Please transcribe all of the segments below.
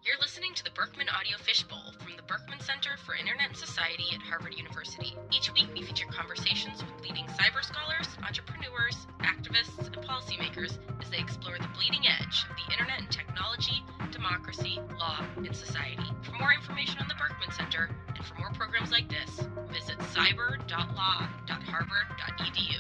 You're listening to the Berkman Audio Fishbowl from the Berkman Center for Internet and Society at Harvard University. Each week we feature conversations with leading cyber scholars, entrepreneurs, activists, and policymakers as they explore the bleeding edge of the internet and technology, democracy, law, and society. For more information on the Berkman Center and for more programs like this, visit cyber.law.harvard.edu.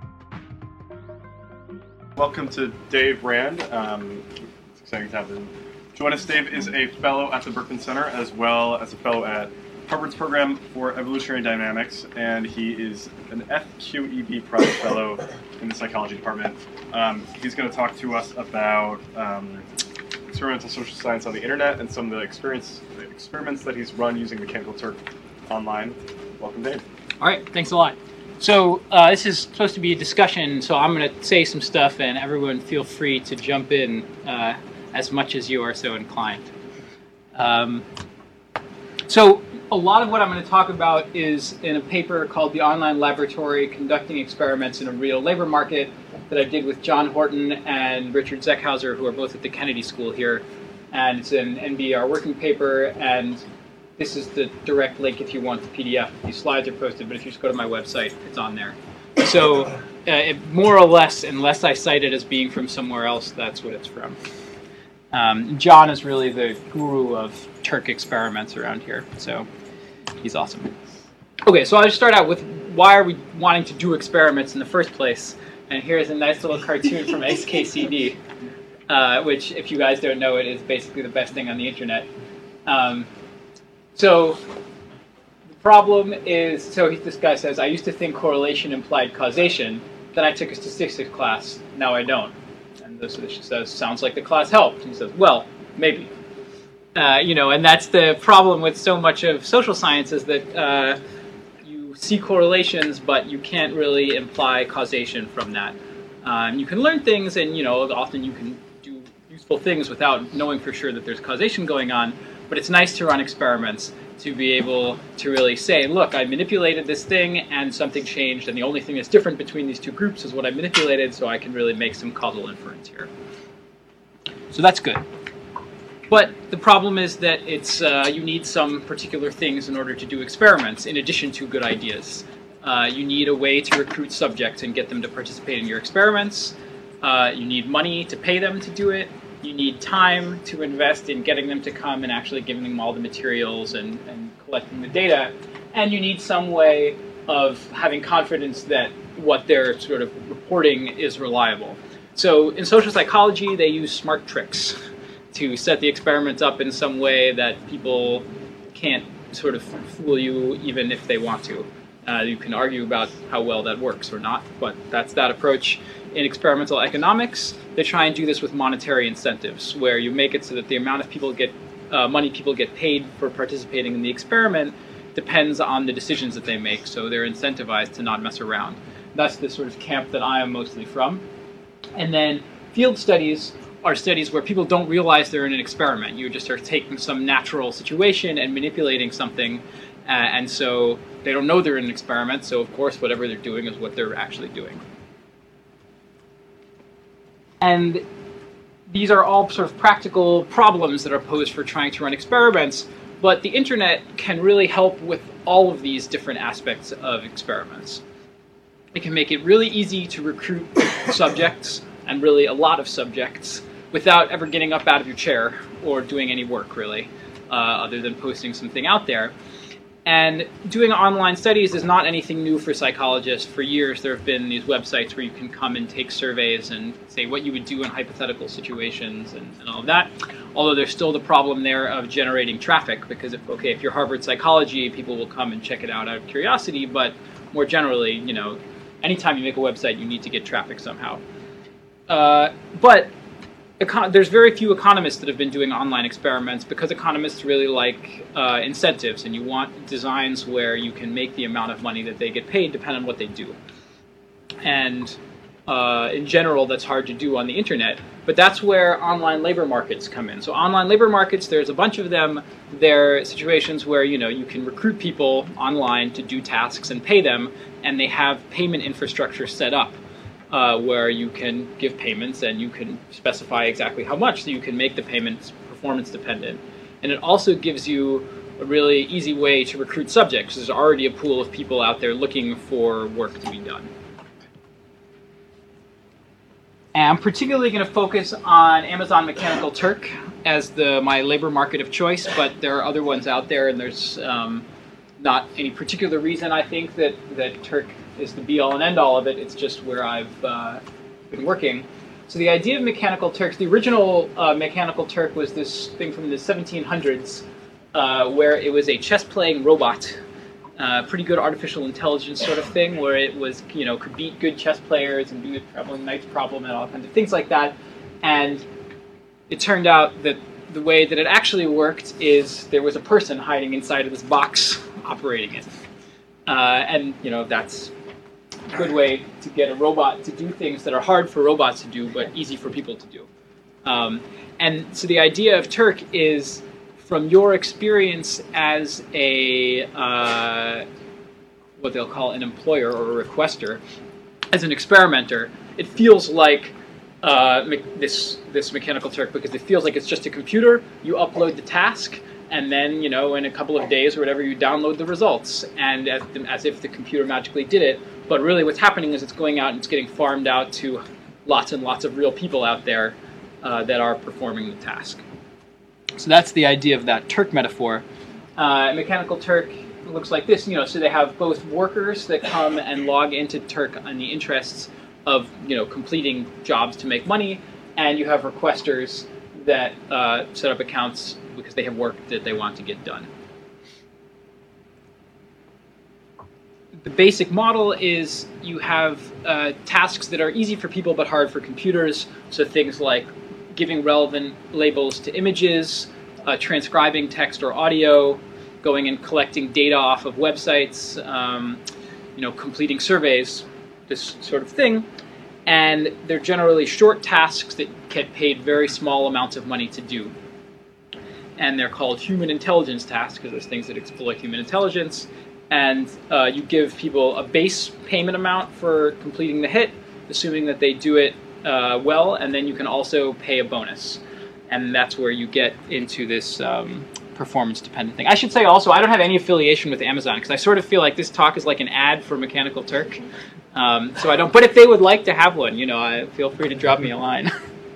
Welcome to Dave Rand. It's exciting to have him join us. Dave is a fellow at the Berkman Center as well as a fellow at Harvard's program for evolutionary dynamics, and he is an FQED Prize Fellow in the psychology department. He's going to talk to us about experimental social science on the internet and some of the experiments that he's run using Mechanical Turk online. Welcome, Dave. All right, thanks a lot. So this is supposed to be a discussion, so I'm going to say some stuff, and everyone feel free to jump in as much as you are so inclined. So a lot of what I'm going to talk about is in a paper called The Online Laboratory, Conducting Experiments in a Real Labor Market that I did with John Horton and Richard Zeckhauser, who are both at the Kennedy School here. And it's an NBER working paper, and this is the direct link if you want the PDF. These slides are posted, but if you just go to my website, it's on there. So more or less, unless I cite it as being from somewhere else, that's what it's from. John is really the guru of Turk experiments around here, so he's awesome. Okay, so I'll just start out with why are we wanting to do experiments in the first place? And here's a nice little cartoon from XKCD, which, if you guys don't know it, is basically the best thing on the internet. So the problem is, this guy says, I used to think correlation implied causation. Then I took a statistics class. Now I don't. And this says, sounds like the class helped. And he says, well, maybe. And that's the problem with so much of social science is that you see correlations, but you can't really imply causation from that. You can learn things, and often you can do useful things without knowing for sure that there's causation going on. But it's nice to run experiments to be able to really say, look, I manipulated this thing and something changed, and the only thing that's different between these two groups is what I manipulated, so I can really make some causal inference here. So that's good. But the problem is that it's you need some particular things in order to do experiments, in addition to good ideas. You need a way to recruit subjects and get them to participate in your experiments. You need money to pay them to do it. You need time to invest in getting them to come and actually giving them all the materials and collecting the data. And you need some way of having confidence that what they're sort of reporting is reliable. So in social psychology, they use smart tricks to set the experiments up in some way that people can't sort of fool you even if they want to. You can argue about how well that works or not, but that's that approach. In experimental economics, they try and do this with monetary incentives, where you make it so that the amount of money people get paid for participating in the experiment depends on the decisions that they make, so they're incentivized to not mess around. That's the sort of camp that I am mostly from. And then field studies are studies where people don't realize they're in an experiment. You just are taking some natural situation and manipulating something, and so they don't know they're in an experiment, so of course whatever they're doing is what they're actually doing. And these are all sort of practical problems that are posed for trying to run experiments, but the internet can really help with all of these different aspects of experiments. It can make it really easy to recruit subjects, and really a lot of subjects, without ever getting up out of your chair or doing any work, really, other than posting something out there. And doing online studies is not anything new for psychologists. For years, there have been these websites where you can come and take surveys and say what you would do in hypothetical situations and all of that. Although there's still the problem there of generating traffic, because if you're Harvard Psychology, people will come and check it out of curiosity, but more generally, anytime you make a website, you need to get traffic somehow. But there's very few economists that have been doing online experiments because economists really like incentives, and you want designs where you can make the amount of money that they get paid depend on what they do. And in general, that's hard to do on the internet, but that's where online labor markets come in. So online labor markets, there's a bunch of them. They're situations where you can recruit people online to do tasks and pay them, and they have payment infrastructure set up. Where you can give payments and you can specify exactly how much, so you can make the payments performance dependent. And it also gives you a really easy way to recruit subjects. There's already a pool of people out there looking for work to be done. And I'm particularly going to focus on Amazon Mechanical Turk as my labor market of choice, but there are other ones out there, and there's not any particular reason I think that Turk is the be-all and end-all of it. It's just where I've been working. So the idea of Mechanical Turk, the original Mechanical Turk was this thing from the 1700s where it was a chess-playing robot, pretty good artificial intelligence sort of thing, where it was, could beat good chess players and do the traveling knight's problem and all kinds of things like that. And it turned out that the way that it actually worked is there was a person hiding inside of this box operating it. And, that's a good way to get a robot to do things that are hard for robots to do, but easy for people to do. And so the idea of Turk is, from your experience as a, what they'll call an employer or a requester, as an experimenter, it feels like this Mechanical Turk, because it feels like it's just a computer. You upload the task, and then, in a couple of days or whatever, you download the results, and as if the computer magically did it. But really what's happening is it's going out and it's getting farmed out to lots and lots of real people out there that are performing the task. So that's the idea of that Turk metaphor. Mechanical Turk looks like this, so they have both workers that come and log into Turk in the interests of, completing jobs to make money, and you have requesters that set up accounts because they have work that they want to get done. The basic model is you have tasks that are easy for people but hard for computers, so things like giving relevant labels to images, transcribing text or audio, going and collecting data off of websites, completing surveys, this sort of thing. And they're generally short tasks that get paid very small amounts of money to do. And they're called human intelligence tasks because there's things that exploit human intelligence. And you give people a base payment amount for completing the hit, assuming that they do it well, and then you can also pay a bonus. And that's where you get into this performance-dependent thing. I should say also, I don't have any affiliation with Amazon, because I sort of feel like this talk is like an ad for Mechanical Turk. So I don't. But if they would like to have one, feel free to drop me a line.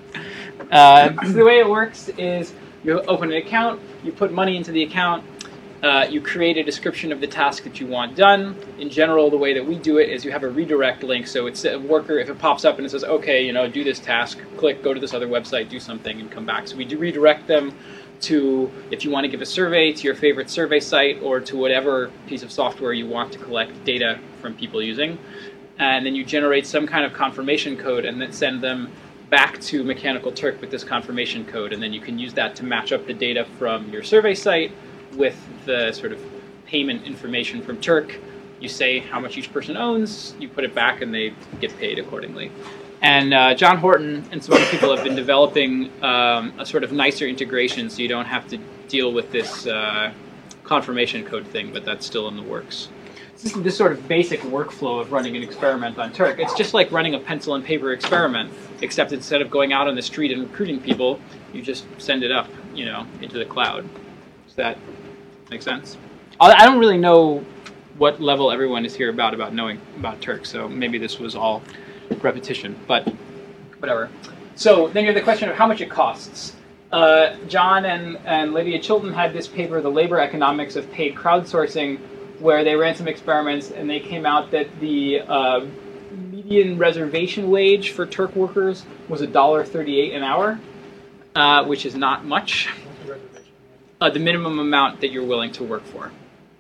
So the way it works is you open an account, you put money into the account, you create a description of the task that you want done. In general, the way that we do it is you have a redirect link. So it's a worker, if it pops up and it says, okay, do this task, click, go to this other website, do something, and come back. So we do redirect them to, if you want to give a survey, to your favorite survey site, or to whatever piece of software you want to collect data from people using. And then you generate some kind of confirmation code and then send them back to Mechanical Turk with this confirmation code. And then you can use that to match up the data from your survey site with the sort of payment information from Turk. You say how much each person owns, you put it back, and they get paid accordingly. And John Horton and some other people have been developing a sort of nicer integration so you don't have to deal with this confirmation code thing, but that's still in the works. This sort of basic workflow of running an experiment on Turk. It's just like running a pencil and paper experiment, except instead of going out on the street and recruiting people, you just send it up, into the cloud. Does that make sense? I don't really know what level everyone is here about knowing about Turk, so maybe this was all repetition, but whatever. So then you have the question of how much it costs. John and Lydia Chilton had this paper, The Labor Economics of Paid Crowdsourcing, where they ran some experiments and they came out that the median reservation wage for Turk workers was $1.38 an hour, which is not much. The minimum amount that you're willing to work for.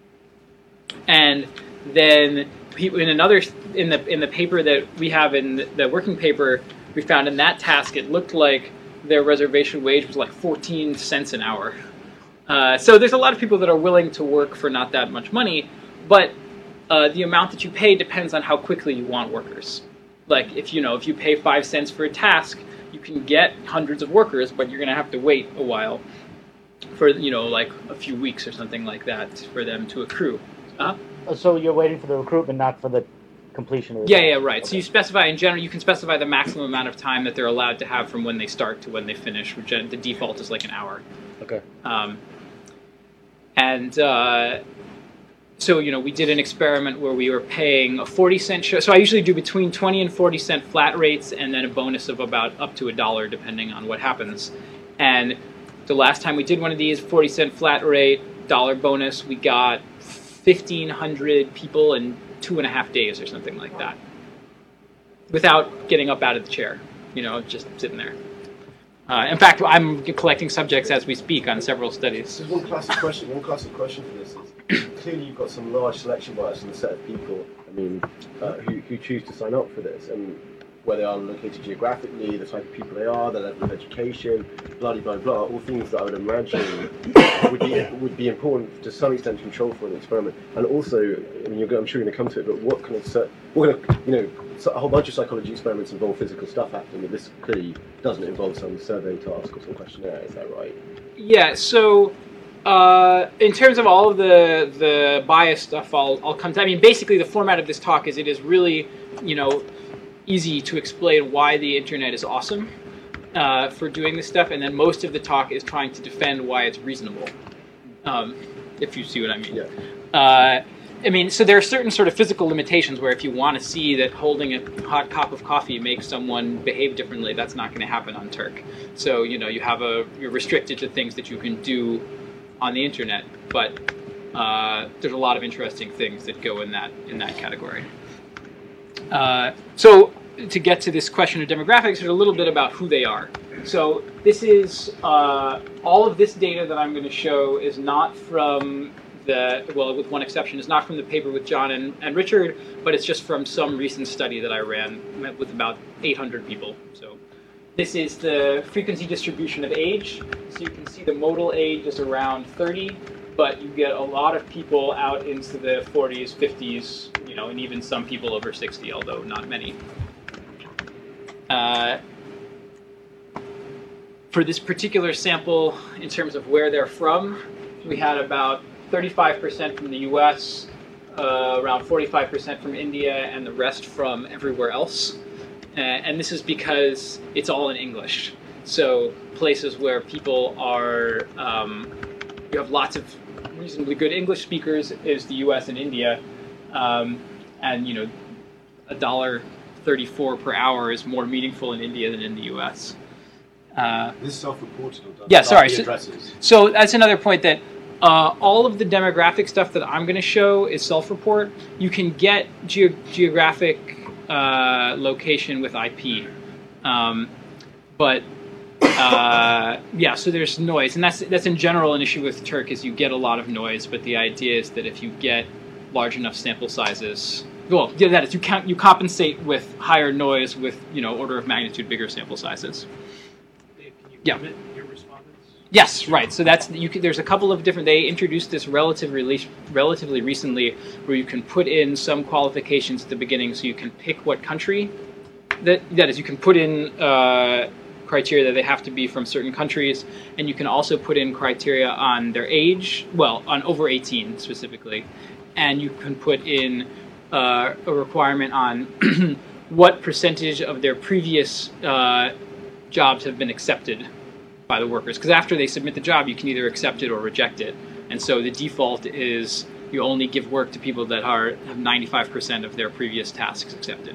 And then in the paper that we have in the working paper, we found in that task it looked like their reservation wage was like 14 cents an hour. So there's a lot of people that are willing to work for not that much money, but the amount that you pay depends on how quickly you want workers. Like if you pay 5 cents for a task, you can get hundreds of workers, but you're going to have to wait a while for like a few weeks or something like that for them to accrue. So you're waiting for the recruitment, not for the completion of the Yeah, task. yeah, right. So Okay. you specify, in general, you can specify the maximum amount of time that they're allowed to have from when they start to when they finish, which the default is like an hour. Okay. So, we did an experiment where we were paying a 40-cent show. So I usually do between 20 and 40-cent flat rates and then a bonus of about up to $1 depending on what happens. And the last time we did one of these, 40-cent flat rate, $1 bonus, we got 1,500 people in 2.5 days or something like that. Without getting up out of the chair, just sitting there. In fact, I'm collecting subjects as we speak on several studies. So one classic question for this is, clearly you've got some large selection bias in the set of people, who choose to sign up for this, and where they are located geographically, the type of people they are, their level of education, blah, blah, blah, all things that I would imagine would be important to some extent to control for an experiment. And also, I'm sure you're going to come to it, but what kind of, a whole bunch of psychology experiments involve physical stuff happening, but this clearly doesn't involve some survey task or some questionnaire, is that right? Yeah, so in terms of all of the bias stuff, I'll come to. Basically the format of this talk is it is really, easy to explain why the internet is awesome for doing this stuff, and then most of the talk is trying to defend why it's reasonable, if you see what I mean. Yeah. So there are certain sort of physical limitations where if you want to see that holding a hot cup of coffee makes someone behave differently, that's not going to happen on Turk. So, you're restricted to things that you can do on the internet, but there's a lot of interesting things that go in that category. So to get to this question of demographics, there's a little bit about who they are. So this is all of this data that I'm going to show is not from with one exception, is not from the paper with John and Richard, but it's just from some recent study that I ran with about 800 people. So this is the frequency distribution of age. So you can see the modal age is around 30, but you get a lot of people out into the 40s, 50s, and even some people over 60, although not many. For this particular sample, in terms of where they're from, we had about 35% from the US, around 45% from India, and the rest from everywhere else. And this is because it's all in English. So places where people are, you have lots of reasonably good English speakers is the US and India. And $1.34 per hour is more meaningful in India than in the US. This is self-reported or done? Yeah, sorry. So that's another point that all of the demographic stuff that I'm going to show is self-report. You can get geographic location with IP, so there's noise, and that's in general an issue with Turk is you get a lot of noise. But the idea is that if you get large enough sample sizes, that is you compensate with higher noise with order of magnitude bigger sample sizes. Dave, can you Yeah. limit your respondents? Yes, right. So there's a couple of different. They introduced this relatively recently, where you can put in some qualifications at the beginning, so you can pick what country. That is, you can put in criteria that they have to be from certain countries, and you can also put in criteria on their age. Well, on over 18 specifically, and you can put in a requirement on what percentage of their previous jobs have been accepted by the workers, because after they submit the job, you can either accept it or reject it. And so the default is you only give work to people that have 95% of their previous tasks accepted.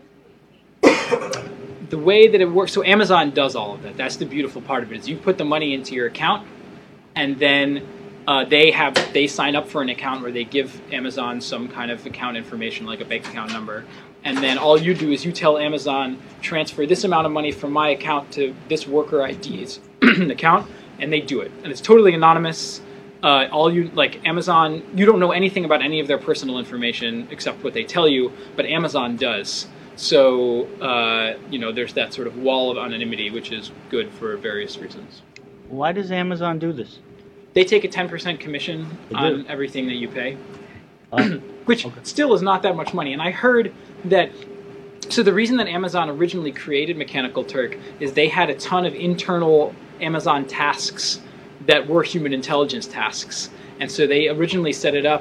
The way that it works, so Amazon does all of that. That's the beautiful part of it, is you put the money into your account, and then they sign up for an account where they give Amazon some kind of account information, like a bank account number. And then all you do is you tell Amazon, transfer this amount of money from my account to this worker ID's account, and they do it. And it's totally anonymous. Amazon, you don't know anything about any of their personal information except what they tell you, but Amazon does. So, there's that sort of wall of anonymity, which is good for various reasons. Why does Amazon do this? They take a 10% commission on everything that you pay, which still is not that much money. And I heard that, so the reason that Amazon originally created Mechanical Turk is they had a ton of internal Amazon tasks that were human intelligence tasks. And so they originally set it up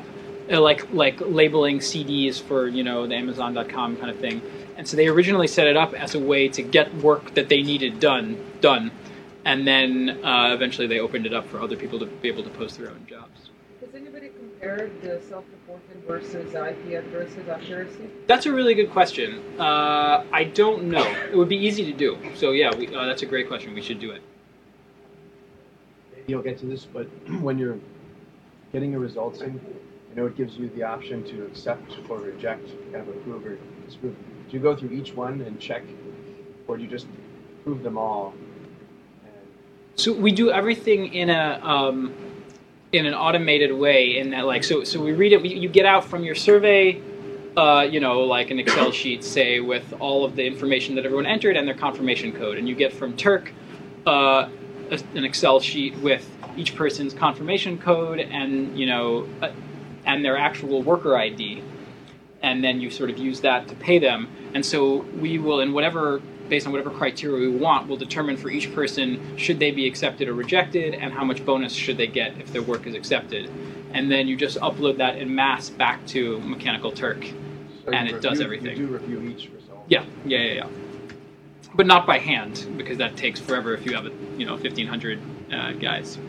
like labeling CDs for the Amazon.com kind of thing. And so they originally set it up as a way to get work that they needed done, and then eventually they opened it up for other people to be able to post their own jobs. Has anybody compared the self-reported versus IP addresses accuracy? That's a really good question. I don't know. It would be easy to do. So yeah, that's a great question. We should do it. You'll get to this, but when you're getting your results in, it gives you the option to accept or reject, kind of approve or disapprove. Do you go through each one and check, or do you just approve them all? So we do everything in an automated way. In that, so we read it. You get out from your survey, like an Excel sheet, say, with all of the information that everyone entered and their confirmation code, and you get from Turk an Excel sheet with each person's confirmation code and and their actual worker ID, and then you sort of use that to pay them. And so we will, based on whatever criteria we want, we'll determine for each person should they be accepted or rejected, and how much bonus should they get if their work is accepted. And then you just upload that in mass back to Mechanical Turk, and it does everything. You do review each result. Yeah. But not by hand, because that takes forever if you have 1,500 guys.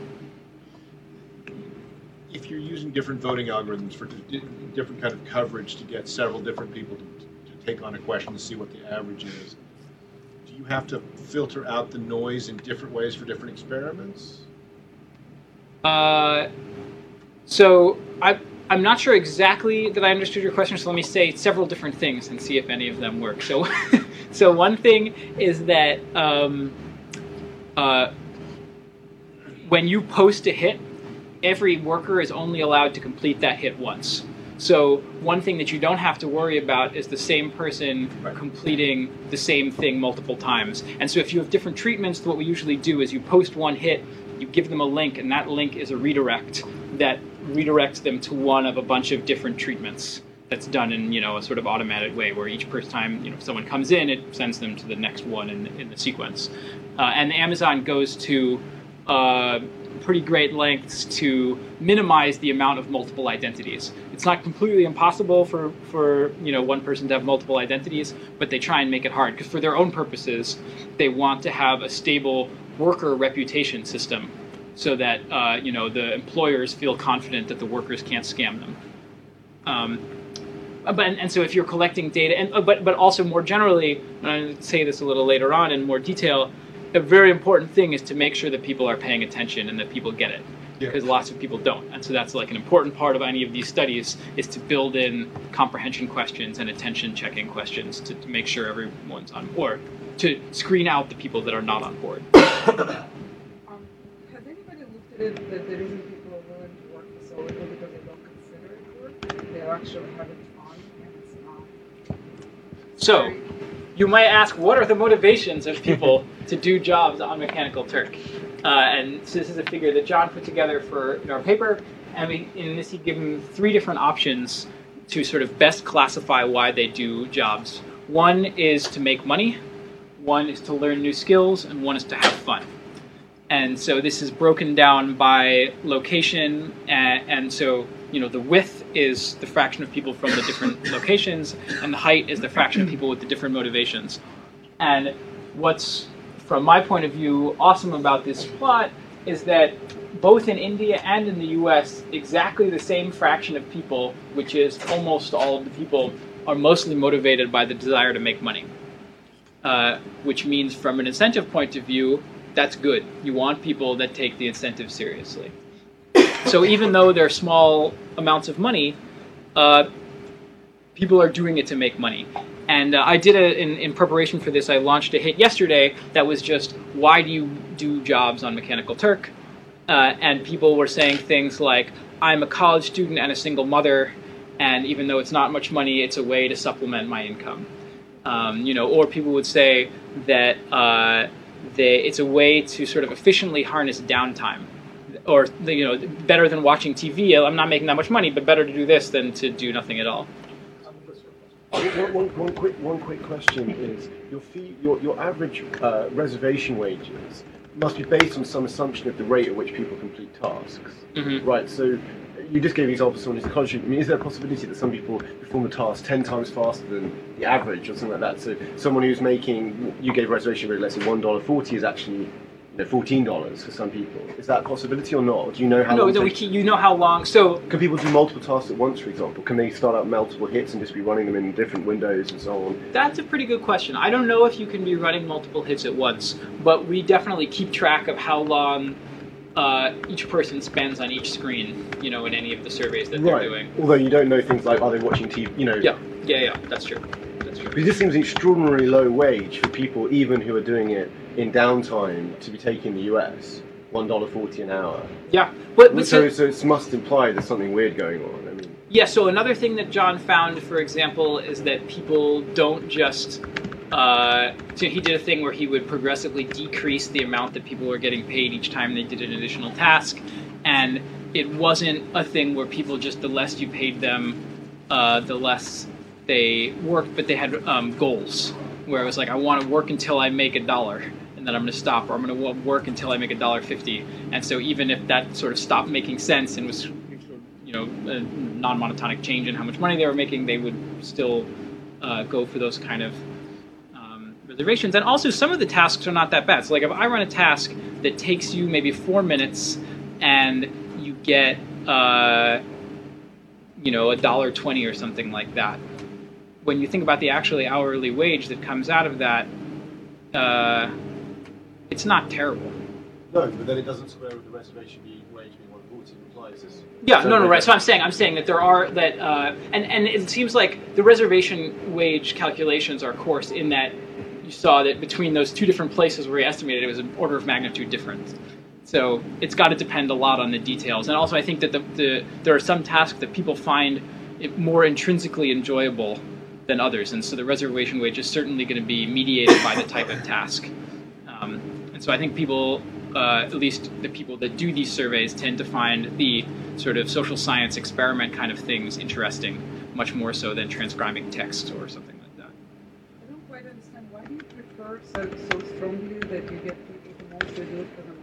If you're using different voting algorithms for different kind of coverage to get several different people to take on a question to see what the average is, do you have to filter out the noise in different ways for different experiments? So I'm not sure exactly that I understood your question, so let me say several different things and see if any of them work. So, so one thing is that when you post a hit, every worker is only allowed to complete that hit once. So one thing that you don't have to worry about is the same person completing the same thing multiple times. And so if you have different treatments, what we usually do is you post one hit, you give them a link, and that link is a redirect that redirects them to one of a bunch of different treatments. That's done in a sort of automated way, where each first time if someone comes in, it sends them to the next one in the sequence. And Amazon goes to pretty great lengths to minimize the amount of multiple identities. It's not completely impossible for one person to have multiple identities, but they try and make it hard, because for their own purposes, they want to have a stable worker reputation system, so that the employers feel confident that the workers can't scam them. And so if you're collecting data, but also more generally, and I'll say this a little later on in more detail, a very important thing is to make sure that people are paying attention and that people get it, because lots of people don't. And so that's like an important part of any of these studies, is to build in comprehension questions and attention checking questions to make sure everyone's on board, to screen out the people that are not on board. Has anybody looked at it that the reason people are willing to work for so little because they don't consider it work? They're actually having fun and it's not. So, you might ask, what are the motivations of people to do jobs on Mechanical Turk? And so this is a figure that John put together for our paper, and in this he gave them 3 different options to sort of best classify why they do jobs. One is to make money, one is to learn new skills, and one is to have fun. And so this is broken down by location, and so the width is the fraction of people from the different locations, and the height is the fraction of people with the different motivations. And what's, from my point of view, awesome about this plot is that both in India and in the US, exactly the same fraction of people, which is almost all of the people, are mostly motivated by the desire to make money. Which means from an incentive point of view, that's good. You want people that take the incentive seriously. So even though they're small amounts of money, people are doing it to make money. And I did in preparation for this, I launched a hit yesterday that was just, why do you do jobs on Mechanical Turk? And people were saying things like, I'm a college student and a single mother, and even though it's not much money, it's a way to supplement my income. Or people would say that it's a way to sort of efficiently harness downtime. Or, better than watching TV. I'm not making that much money, but better to do this than to do nothing at all. One quick question is, your average reservation wages must be based on some assumption of the rate at which people complete tasks. Mm-hmm. Right, so You just gave an example of someone who's a college student. I mean, is there a possibility that some people perform the task 10 times faster than the average or something like that? So someone who's making, you gave a reservation rate, let's say $1.40 is actually $14 for some people. Is that a possibility or not? Or do you know how long? No, you know how long. So can people do multiple tasks at once, for example? Can they start out multiple hits and just be running them in different windows and so on? That's a pretty good question. I don't know if you can be running multiple hits at once, but we definitely keep track of how long each person spends on each screen, in any of the surveys that they're doing. Although you don't know things like, are they watching TV, Yeah, that's true. Because this seems an extraordinarily low wage for people, even who are doing it in downtime, to be taking the US, $1.40 an hour. Yeah. So it must imply there's something weird going on. I mean. Yeah, so another thing that John found, for example, is that people don't just... so he did a thing where he would progressively decrease the amount that people were getting paid each time they did an additional task, and it wasn't a thing where people just, the less you paid them, the less they worked, but they had goals, where it was like, I want to work until I make $1, and then I'm going to stop, or I'm going to work until I make $1.50, and so even if that sort of stopped making sense and was, a non-monotonic change in how much money they were making, they would still go for those kind of reservations. And also, some of the tasks are not that bad. So like if I run a task that takes you maybe 4 minutes and you get $1.20 or something like that, when you think about the actually hourly wage that comes out of that, it's not terrible. No, but then it doesn't square with the reservation wage being 140 implies this. Yeah, no, right. So I'm saying that there are that, and it seems like the reservation wage calculations are coarse in that you saw that between those two different places where he estimated it was an order of magnitude difference. So it's got to depend a lot on the details. And also I think that there are some tasks that people find it more intrinsically enjoyable than others. And so the reservation wage is certainly going to be mediated by the type of task. And so I think people, at least the people that do these surveys, tend to find the sort of social science experiment kind of things interesting, much more so than transcribing text or something like that. I don't quite understand. Why do you prefer so strongly that you get people who mostly do it for the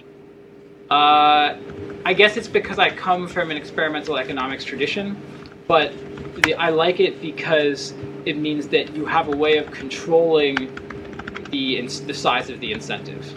money? I guess it's because I come from an experimental economics tradition, but I like it because it means that you have a way of controlling the size of the incentive.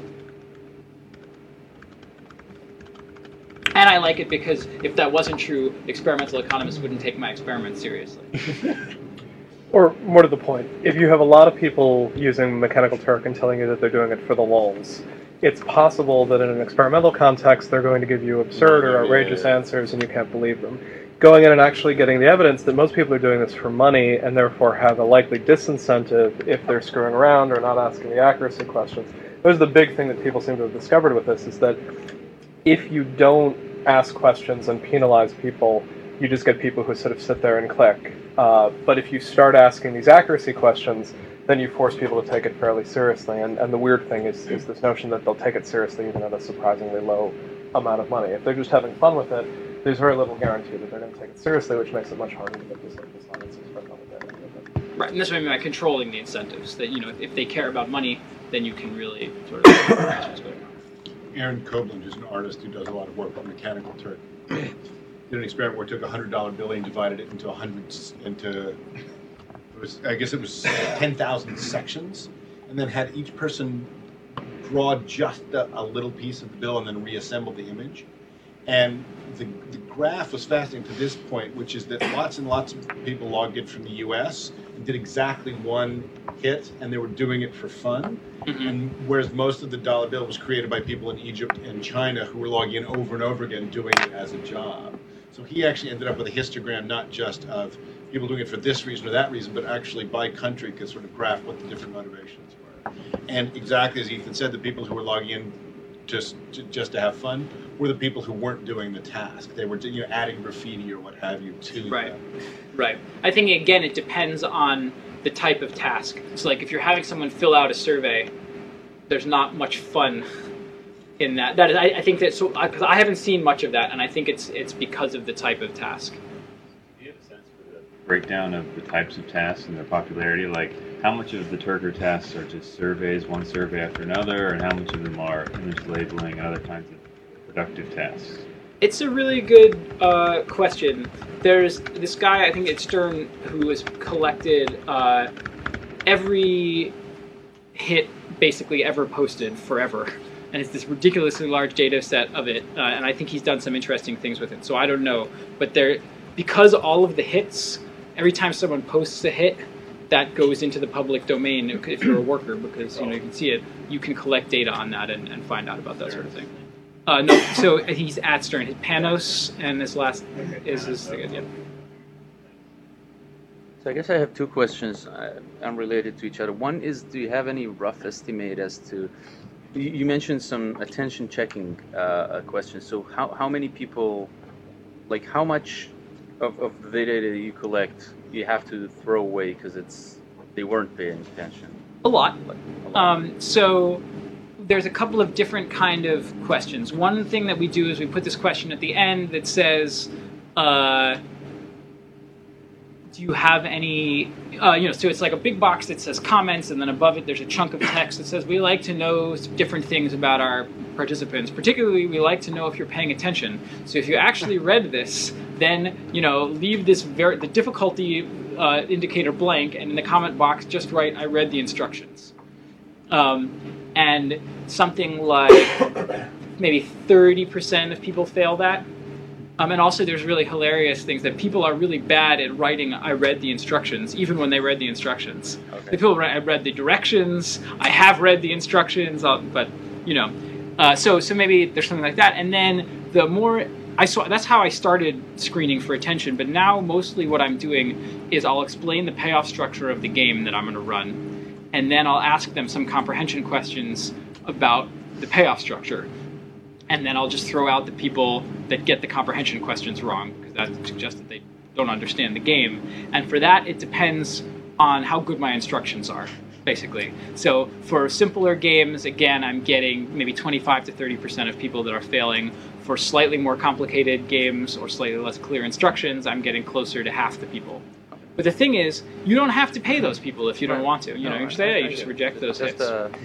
And I like it because if that wasn't true, experimental economists wouldn't take my experiments seriously. Or more to the point, if you have a lot of people using Mechanical Turk and telling you that they're doing it for the lulz, it's possible that in an experimental context they're going to give you absurd or outrageous answers and you can't believe them. Going in and actually getting the evidence that most people are doing this for money and therefore have a likely disincentive if they're screwing around or not asking the accuracy questions. That was the big thing that people seem to have discovered with this, is that if you don't ask questions and penalize people, you just get people who sort of sit there and click. But if you start asking these accuracy questions, then you force people to take it fairly seriously. And the weird thing is this notion that they'll take it seriously even at a surprisingly low amount of money. If they're just having fun with it, there's very little guarantee that they're going to take it seriously, which makes it much harder to get this audiences for fun with it. Right, and that's what I mean by controlling the incentives. That if they care about money, then you can really sort of grasp what's going on. Aaron Copeland, who's an artist who does a lot of work with Mechanical Turk, did an experiment where he took a $100 bill and divided it into I guess it was 10,000 sections, and then had each person draw just a little piece of the bill and then reassemble the image. And the graph was fascinating to this point, which is that lots and lots of people logged in from the US and did exactly one hit, and they were doing it for fun. Mm-hmm. And whereas most of the dollar bill was created by people in Egypt and China who were logging in over and over again doing it as a job. So he actually ended up with a histogram not just of people doing it for this reason or that reason, but actually by country could sort of graph what the different motivations were. And exactly as Ethan said, the people who were logging in just to have fun were the people who weren't doing the task. They were adding graffiti or what have you to them. Right. I think, again, it depends on the type of task. So like if you're having someone fill out a survey, there's not much fun in that. That is, I think that, so because I haven't seen much of that, and I think it's because of the type of task. Do you have a sense for the breakdown of the types of tasks and their popularity? Like how much of the Turker tasks are just surveys, one survey after another, and how much of them are image labeling and other kinds of productive tasks? It's a really good question. There's this guy, I think it's Stern, who has collected every hit basically ever posted forever. And it's this ridiculously large data set of it, and I think he's done some interesting things with it. So I don't know, but because all of the hits, every time someone posts a hit, that goes into the public domain if you're a worker, because you can see it. You can collect data on that and find out about that sort of thing. No, so he's at Stern. His Panos, and his last is his thing. Yeah. So I guess I have two questions unrelated to each other. One is, do you have any rough estimate as to, you mentioned some attention checking questions. So how many people, like how much of the data that you collect you have to throw away because they weren't paying attention? A lot. So there's a couple of different kind of questions. One thing that we do is we put this question at the end that says, do you have any, so it's like a big box that says comments, and then above it there's a chunk of text that says we like to know different things about our participants. Particularly, we like to know if you're paying attention. So if you actually read this, then leave the difficulty indicator blank, and in the comment box just write, I read the instructions. And something like maybe 30% of people fail that. And also there's really hilarious things that people are really bad at writing, I read the instructions, even when they read the instructions. Okay. The people write, I read the directions, I have read the instructions, but, so maybe there's something like that. And then the more, that's how I started screening for attention, but now mostly what I'm doing is I'll explain the payoff structure of the game that I'm going to run, and then I'll ask them some comprehension questions about the payoff structure. And then I'll just throw out the people that get the comprehension questions wrong, because that suggests that they don't understand the game. And for that, it depends on how good my instructions are, basically. So for simpler games, again, I'm getting maybe 25 to 30% of people that are failing. For slightly more complicated games or slightly less clear instructions, I'm getting closer to half the people. But the thing is, you don't have to pay those people if you don't want to. You just reject those hits.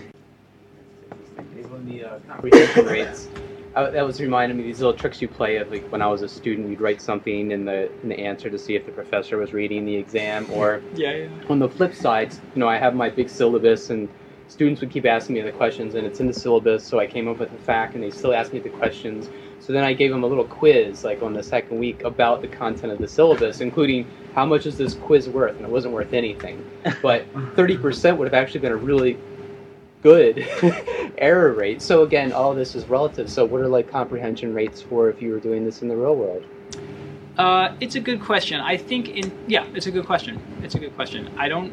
When the comprehension rates, that was reminding me of these little tricks you play of, like when I was a student, you'd write something in the answer to see if the professor was reading the exam, or on the flip side, I have my big syllabus and students would keep asking me the questions, and it's in the syllabus, so I came up with a fact and they still ask me the questions. So then I gave them a little quiz, like on the second week, about the content of the syllabus, including how much is this quiz worth, and it wasn't worth anything. But 30% would have actually been a really good error rate. So again, all of this is relative. So what are like comprehension rates for if you were doing this in the real world? It's a good question. I think it's a good question. It's a good question. I don't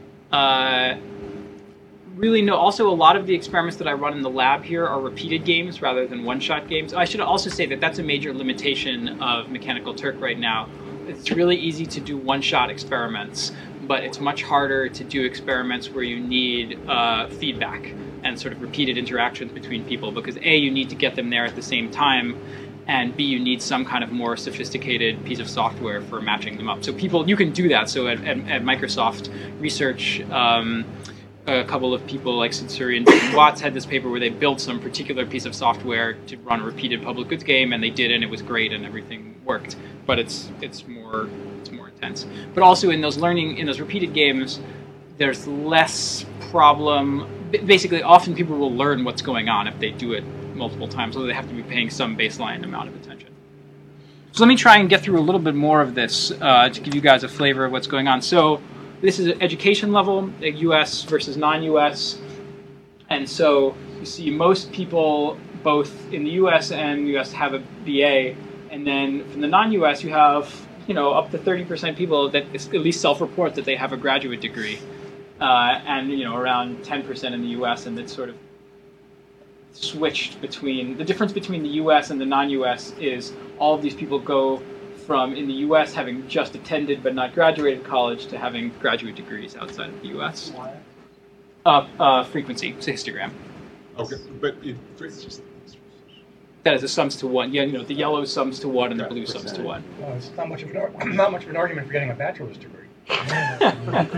really know. Also, a lot of the experiments that I run in the lab here are repeated games rather than one-shot games. I should also say that that's a major limitation of Mechanical Turk right now. It's really easy to do one-shot experiments, but it's much harder to do experiments where you need feedback and sort of repeated interactions between people, because A, you need to get them there at the same time, and B, you need some kind of more sophisticated piece of software for matching them up. So you can do that. So at Microsoft Research, a couple of people like Centurion and Watts had this paper where they built some particular piece of software to run a repeated public goods game, and they did it, and it was great, and everything worked. But it's more intense. But also in those repeated games, there's less problem. Basically, often people will learn what's going on if they do it multiple times, so they have to be paying some baseline amount of attention. So let me try and get through a little bit more of this to give you guys a flavor of what's going on. So this is education level, U.S. versus non-U.S. And so you see most people, both in the U.S. and U.S., have a BA. And then from the non-U.S., you have up to 30% people that at least self-report that they have a graduate degree. And around 10% in the U.S. And it's sort of switched between, the difference between the U.S. and the non-U.S. is all of these people go from, in the U.S., having just attended but not graduated college to having graduate degrees outside of the U.S. Frequency, it's a histogram. Okay, but that is a sums to one. Yeah, the yellow sums to one and the blue sums to one. Well, it's not much of an argument for getting a bachelor's degree.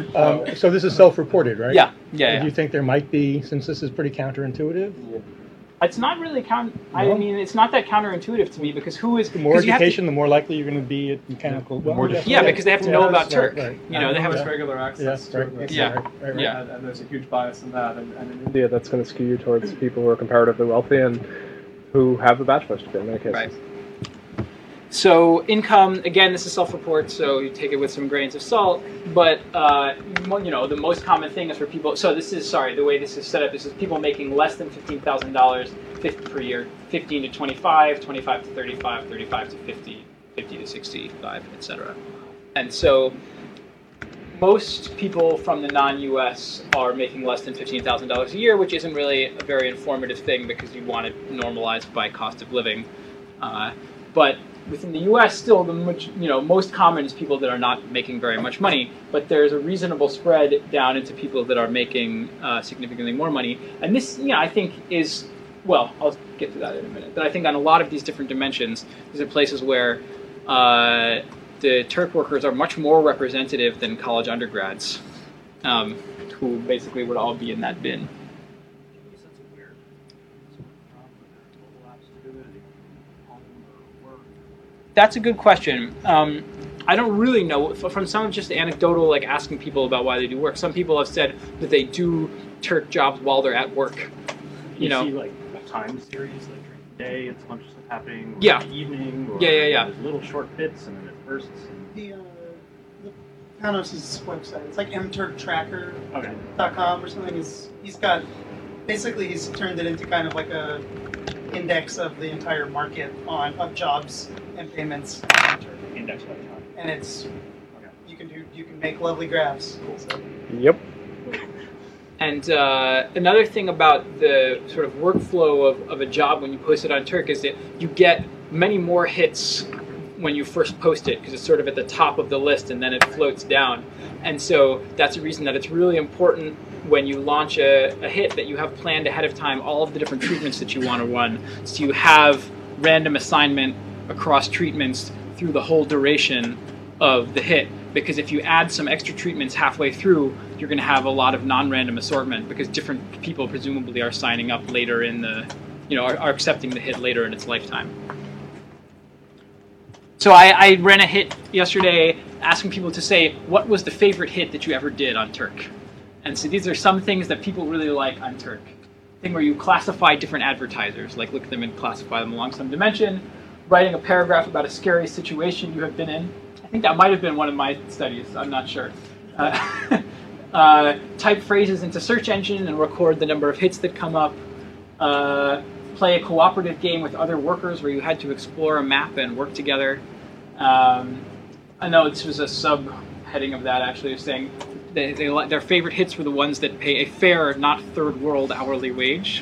So this is self-reported, right? Yeah. Do you think there might be, since this is pretty counterintuitive? It's not really I mean, it's not that counterintuitive to me because who is The more 'cause you have to- education, the more likely you're going to be at mechanical. Yeah, because they have to know about Turk. Right. You know, they have Just regular access to it. Yeah. Yeah. And there's a huge bias in that. And in India, that's going to skew you towards people who are comparatively wealthy and who have a bachelor's degree in many cases. Right. So income, again, this is self-report, so you take it with some grains of salt. But you know, the most common thing is for people. So this is the way this is set up. This is people making less than $15,000 per year, 15 to 25, 25 to 35, 35 to 50, 50 to 65, etc. And so most people from the non-U.S. are making less than $15,000 a year, which isn't really a very informative thing because you want it normalized by cost of living. But within the U.S., still, most common is people that are not making very much money, but there's a reasonable spread down into people that are making significantly more money. And this, I think is, well, I'll get to that in a minute, but I think on a lot of these different dimensions, these are places where the Turk workers are much more representative than college undergrads, who basically would all be in that bin. That's a good question. I don't really know. From some just anecdotal, like asking people about why they do work. Some people have said that they do Turk jobs while they're at work. You know, see like a time series, like during the day, it's a bunch of stuff happening. Or Yeah. in the evening. Or Yeah. There's little short bits and then it bursts. The Panos' website, it's like mturktracker.com Okay. or something. He's got, basically he's turned it into kind of like a index of the entire market of jobs and payments on Turk. Index.com. And it's, you can make lovely graphs. So. Yep. And another thing about the sort of workflow of a job when you post it on Turk is that you get many more hits when you first post it because it's sort of at the top of the list and then it floats down. And so that's a reason that it's really important when you launch a hit that you have planned ahead of time all of the different treatments that you want to run. So you have random assignment across treatments through the whole duration of the hit. Because if you add some extra treatments halfway through, you're going to have a lot of non-random assortment because different people presumably are signing up later in the, are accepting the hit later in its lifetime. So I ran a hit yesterday asking people to say, what was the favorite hit that you ever did on Turk? And so these are some things that people really like on Turk. Thing where you classify different advertisers, like look at them and classify them along some dimension, writing a paragraph about a scary situation you have been in. I think that might have been one of my studies, I'm not sure. Type phrases into search engine and record the number of hits that come up. Play a cooperative game with other workers where you had to explore a map and work together. I know this was a subheading of that actually, of saying their favorite hits were the ones that pay a fair, not third world hourly wage.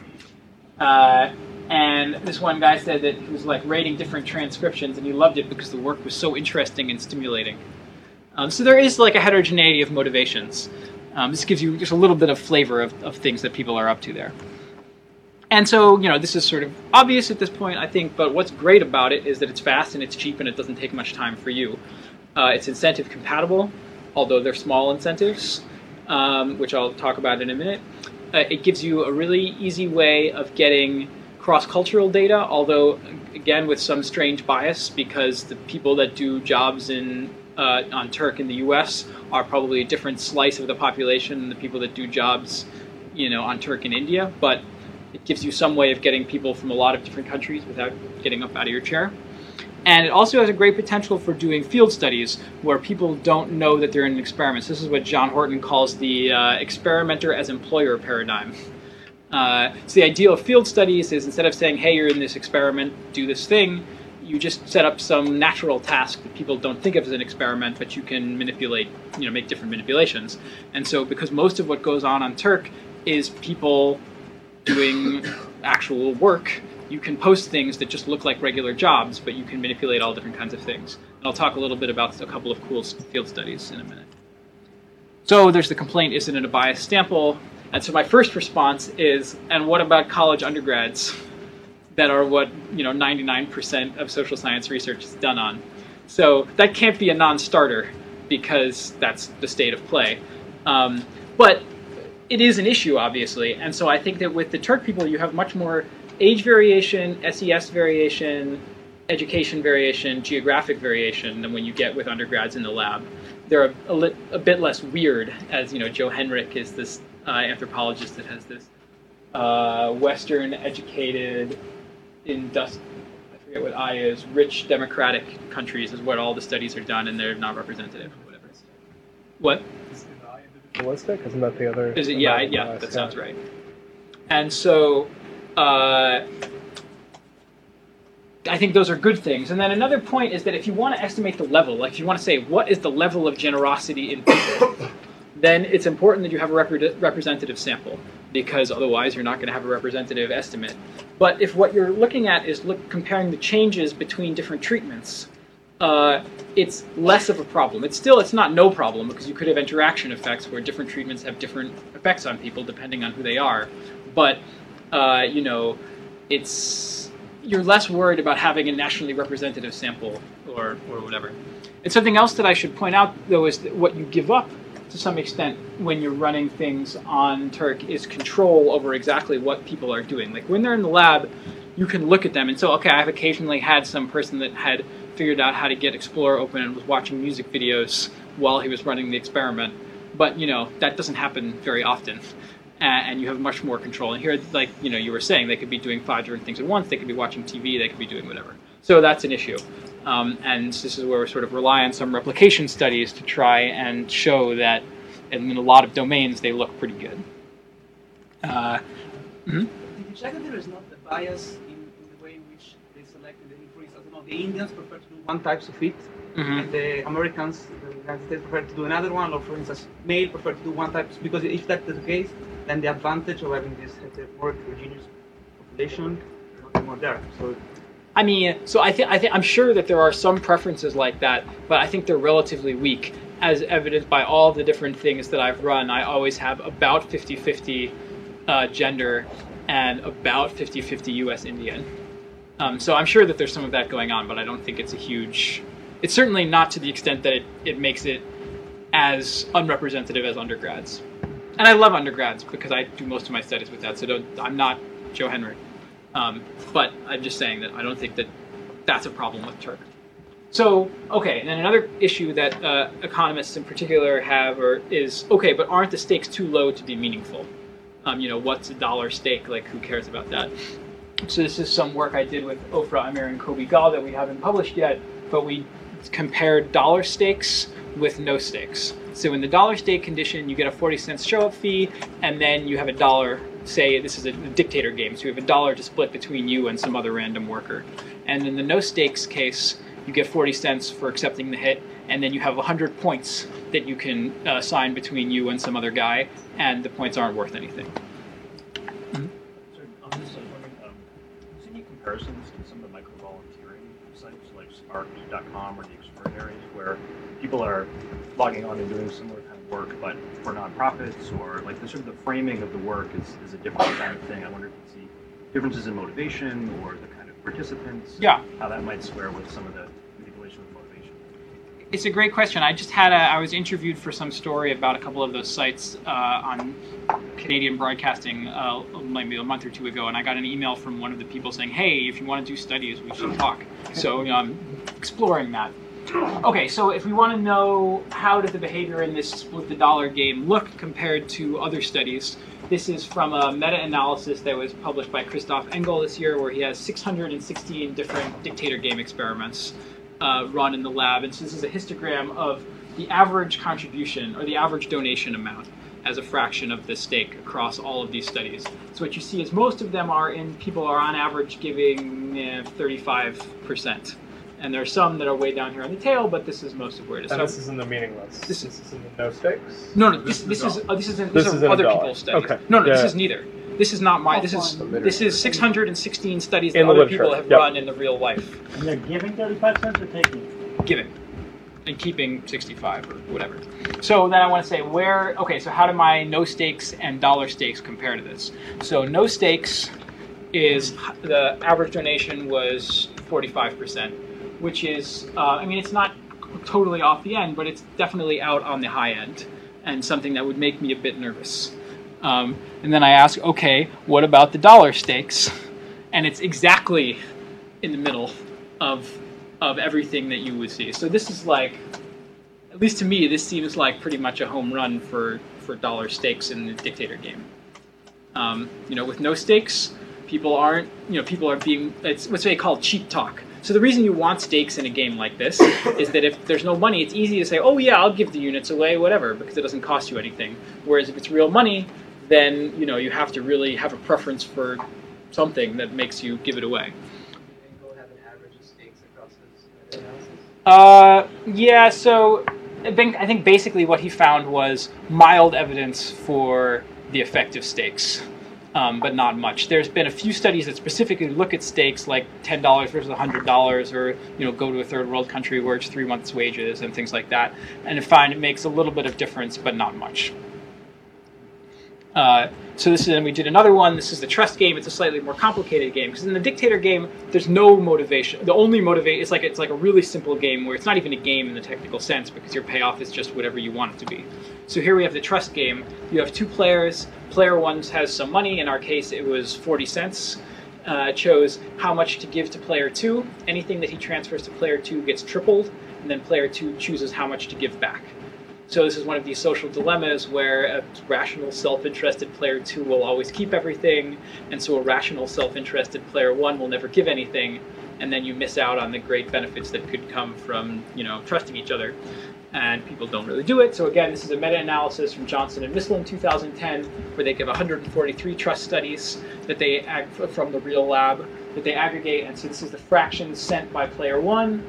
And this one guy said that he was like rating different transcriptions and he loved it because the work was so interesting and stimulating. So there is like a heterogeneity of motivations. This gives you just a little bit of flavor of things that people are up to there. And so, this is sort of obvious at this point, I think, but what's great about it is that it's fast and it's cheap and it doesn't take much time for you. It's incentive compatible, although they're small incentives, which I'll talk about in a minute. It gives you a really easy way of getting cross-cultural data, although, again, with some strange bias, because the people that do jobs on Turk in the US are probably a different slice of the population than the people that do jobs, on Turk in India, but it gives you some way of getting people from a lot of different countries without getting up out of your chair. And it also has a great potential for doing field studies where people don't know that they're in an experiment. So this is what John Horton calls the experimenter as employer paradigm. So the idea of field studies is instead of saying, hey, you're in this experiment, do this thing, you just set up some natural task that people don't think of as an experiment, but you can manipulate, make different manipulations. And so because most of what goes on Turk is people doing actual work, you can post things that just look like regular jobs, but you can manipulate all different kinds of things. And I'll talk a little bit about a couple of cool field studies in a minute. So there's the complaint, isn't it a biased sample? And so my first response is, and what about college undergrads that are what 99% of social science research is done on? So that can't be a non-starter because that's the state of play. But it is an issue, obviously. And so I think that with the Turk people, you have much more age variation, SES variation, education variation, geographic variation than when you get with undergrads in the lab. They're a bit less weird, as you know, Joe Henrich is this anthropologist that has this Western educated, I forget what I is, rich democratic countries is what all the studies are done, and they're not representative or whatever. What? Individualistic? Isn't that the other? Is it? Yeah, that sounds right. And so I think those are good things. And then another point is that if you want to estimate the level, like if you want to say what is the level of generosity in people, then it's important that you have a representative sample, because otherwise you're not going to have a representative estimate. But if what you're looking at is comparing the changes between different treatments, it's less of a problem. It's not no problem, because you could have interaction effects where different treatments have different effects on people depending on who they are. But you know, you're less worried about having a nationally representative sample or whatever. And something else that I should point out, though, is that what you give up to some extent when you're running things on Turk is control over exactly what people are doing. Like when they're in the lab, you can look at them and so, okay, I've occasionally had some person that had figured out how to get Explorer open and was watching music videos while he was running the experiment. But, you know, that doesn't happen very often. And you have much more control. And here, like, you know, you were saying, they could be doing 5 different things at once. They could be watching TV. They could be doing whatever. So that's an issue. And this is where we sort of rely on some replication studies to try and show that in a lot of domains they look pretty good. Did you check that there is not the bias in the way in which they selected the inquiries? I don't know, the Indians prefer to do one type of it, and the Americans, the United States, prefer to do another one, or for instance, male prefer to do one type, because if that's the case, then the advantage of having this more heterogeneous population is not more there. So. I mean, so I'm sure that there are some preferences like that, but I think they're relatively weak, as evidenced by all the different things that I've run. I always have about 50-50 gender and about 50-50 U.S. Indian. So I'm sure that there's some of that going on, but I don't think it's a huge... It's certainly not to the extent that it makes it as unrepresentative as undergrads. And I love undergrads because I do most of my studies with that, so I'm not Joe Henry. But I'm just saying that I don't think that that's a problem with Turk. So, okay, and then another issue that economists in particular have is, okay, but aren't the stakes too low to be meaningful? You know, what's a dollar stake? Like, who cares about that? So this is some work I did with Ofra Amir and Kobe Gal that we haven't published yet, but we compared dollar stakes with no stakes. So in the dollar stake condition, you get a 40-cent show-up fee, and then you have $1. Say this is a dictator game, so you have $1 to split between you and some other random worker. And in the no stakes case, you get 40 cents for accepting the hit, and then you have 100 points that you can assign between you and some other guy, and the points aren't worth anything. So on this, I was wondering, is any comparisons to some of the micro-volunteering sites like Spark.com or The Extraordinaries, where people are logging on and doing similar kind of work, but for nonprofits, or like the sort of the framing of the work is a different kind of thing. I wonder if you see differences in motivation or the kind of participants. Yeah. How that might square with some of the manipulation with motivation. It's a great question. I was interviewed for some story about a couple of those sites on Canadian Broadcasting maybe a month or two ago, and I got an email from one of the people saying, hey, if you want to do studies, we should talk. So I'm exploring that. Okay, so if we want to know how did the behavior in this split the dollar game look compared to other studies, this is from a meta-analysis that was published by Christoph Engel this year, where he has 616 different dictator game experiments run in the lab. And so this is a histogram of the average contribution or the average donation amount as a fraction of the stake across all of these studies. So what you see is most of them people are on average giving 35%. And there are some that are way down here on the tail, but this is most of where it is. And this is in the meaningless. This is in the no stakes. No, this is other people's studies. Okay. No, this is neither. This is not my. This is 616 studies that other people have run in the real life. And they're giving 35 cents or taking? Giving, and keeping 65 or whatever. So then I want to say okay, so how do my no stakes and dollar stakes compare to this? So no stakes is the average donation was 45%. Which is, I mean, it's not totally off the end, but it's definitely out on the high end, and something that would make me a bit nervous. And then I ask, okay, what about the dollar stakes? And it's exactly in the middle of everything that you would see. So this is like, at least to me, this seems like pretty much a home run for dollar stakes in the Dictator game. With no stakes, people are being, it's what's they call cheap talk. So the reason you want stakes in a game like this is that if there's no money, it's easy to say, oh yeah, I'll give the units away, whatever, because it doesn't cost you anything. Whereas if it's real money, then you have to really have a preference for something that makes you give it away. Yeah, so I think basically what he found was mild evidence for the effective stakes, but not much. There's been a few studies that specifically look at stakes like $10 versus $100, or go to a third world country where it's 3 months' wages and things like that, and find it makes a little bit of difference, but not much. So we did another one. This is the Trust game. It's a slightly more complicated game because in the Dictator game, there's no motivation. The only motivation it's like a really simple game where it's not even a game in the technical sense because your payoff is just whatever you want it to be. So here we have the Trust game. You have 2 players. Player 1 has some money. In our case, it was 40 cents. Chose how much to give to Player 2. Anything that he transfers to Player 2 gets tripled, and then Player 2 chooses how much to give back. So this is one of these social dilemmas where a rational, self-interested Player 2 will always keep everything, and so a rational, self-interested Player 1 will never give anything, and then you miss out on the great benefits that could come from, trusting each other. And people don't really do it. So again, this is a meta-analysis from Johnson and Missel in 2010, where they give 143 trust studies that they from the real lab that they aggregate, and so this is the fractions sent by Player 1.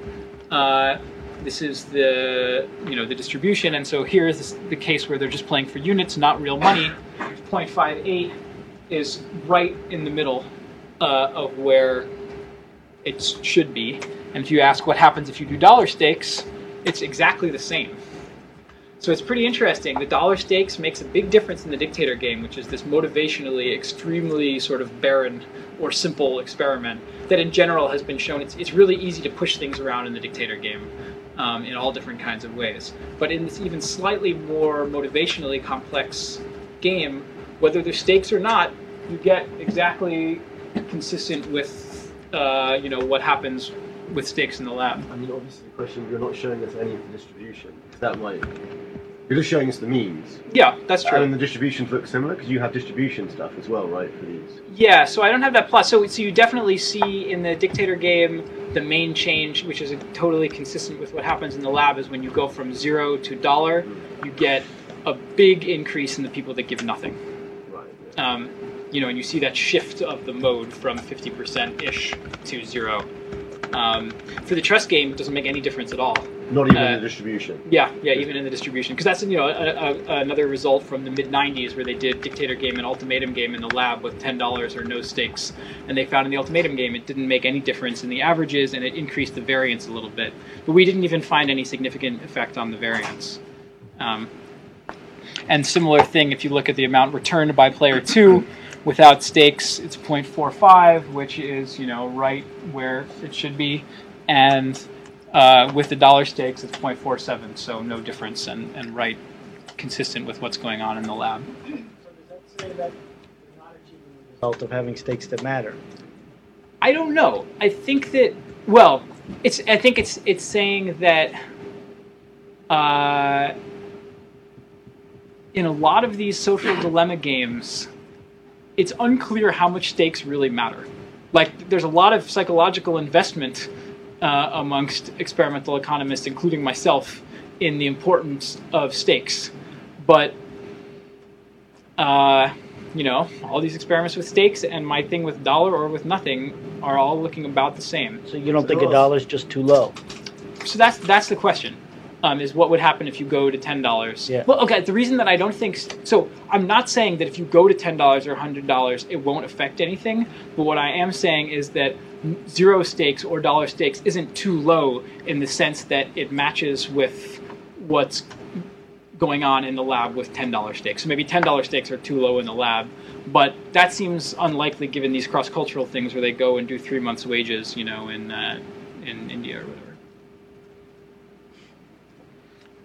This is the the distribution, and so here is the case where they're just playing for units, not real money. 0.58 is right in the middle of where it should be. And if you ask what happens if you do dollar stakes, it's exactly the same. So it's pretty interesting. The dollar stakes makes a big difference in the Dictator game, which is this motivationally extremely sort of barren or simple experiment that in general has been shown it's really easy to push things around in the Dictator game. In all different kinds of ways. But in this even slightly more motivationally complex game, whether there's stakes or not, you get exactly consistent with what happens with stakes in the lab. I mean, obviously the question, you're not showing us any of the distribution, because that might... You're just showing us the means. Yeah, that's true. And the distributions look similar, because you have distribution stuff as well, right, for these? Yeah, so I don't have that plot. So you definitely see in the Dictator game, the main change, which is totally consistent with what happens in the lab, is when you go from $0 to $1, you get a big increase in the people that give nothing. Right. Yeah. And you see that shift of the mode from 50%-ish to 0. For the Trust game, it doesn't make any difference at all. Not even in the distribution. Yeah, even in the distribution, because that's another result from the mid-90s where they did Dictator game and Ultimatum game in the lab with $10 or no stakes, and they found in the Ultimatum game it didn't make any difference in the averages and it increased the variance a little bit, but we didn't even find any significant effect on the variance. And similar thing if you look at the amount returned by Player 2. Without stakes, it's 0.45, which is right where it should be, and with the dollar stakes, it's 0.47, so no difference, and right consistent with what's going on in the lab. So does that say that you're not achieving the result of having stakes that matter? I don't know. I think that it's saying that in a lot of these social dilemma games, it's unclear how much stakes really matter. Like, there's a lot of psychological investment amongst experimental economists, including myself, in the importance of stakes. But, all these experiments with stakes and my thing with dollar or with nothing are all looking about the same. So you don't think $1 is just too low? So that's the question. Is what would happen if you go to $10? Yeah. Well, okay. The reason that I don't think so, I'm not saying that if you go to $10 or $100, it won't affect anything. But what I am saying is that 0 stakes or dollar stakes isn't too low in the sense that it matches with what's going on in the lab with $10 stakes. So maybe $10 stakes are too low in the lab, but that seems unlikely given these cross-cultural things where they go and do 3 months' wages, in India or whatever.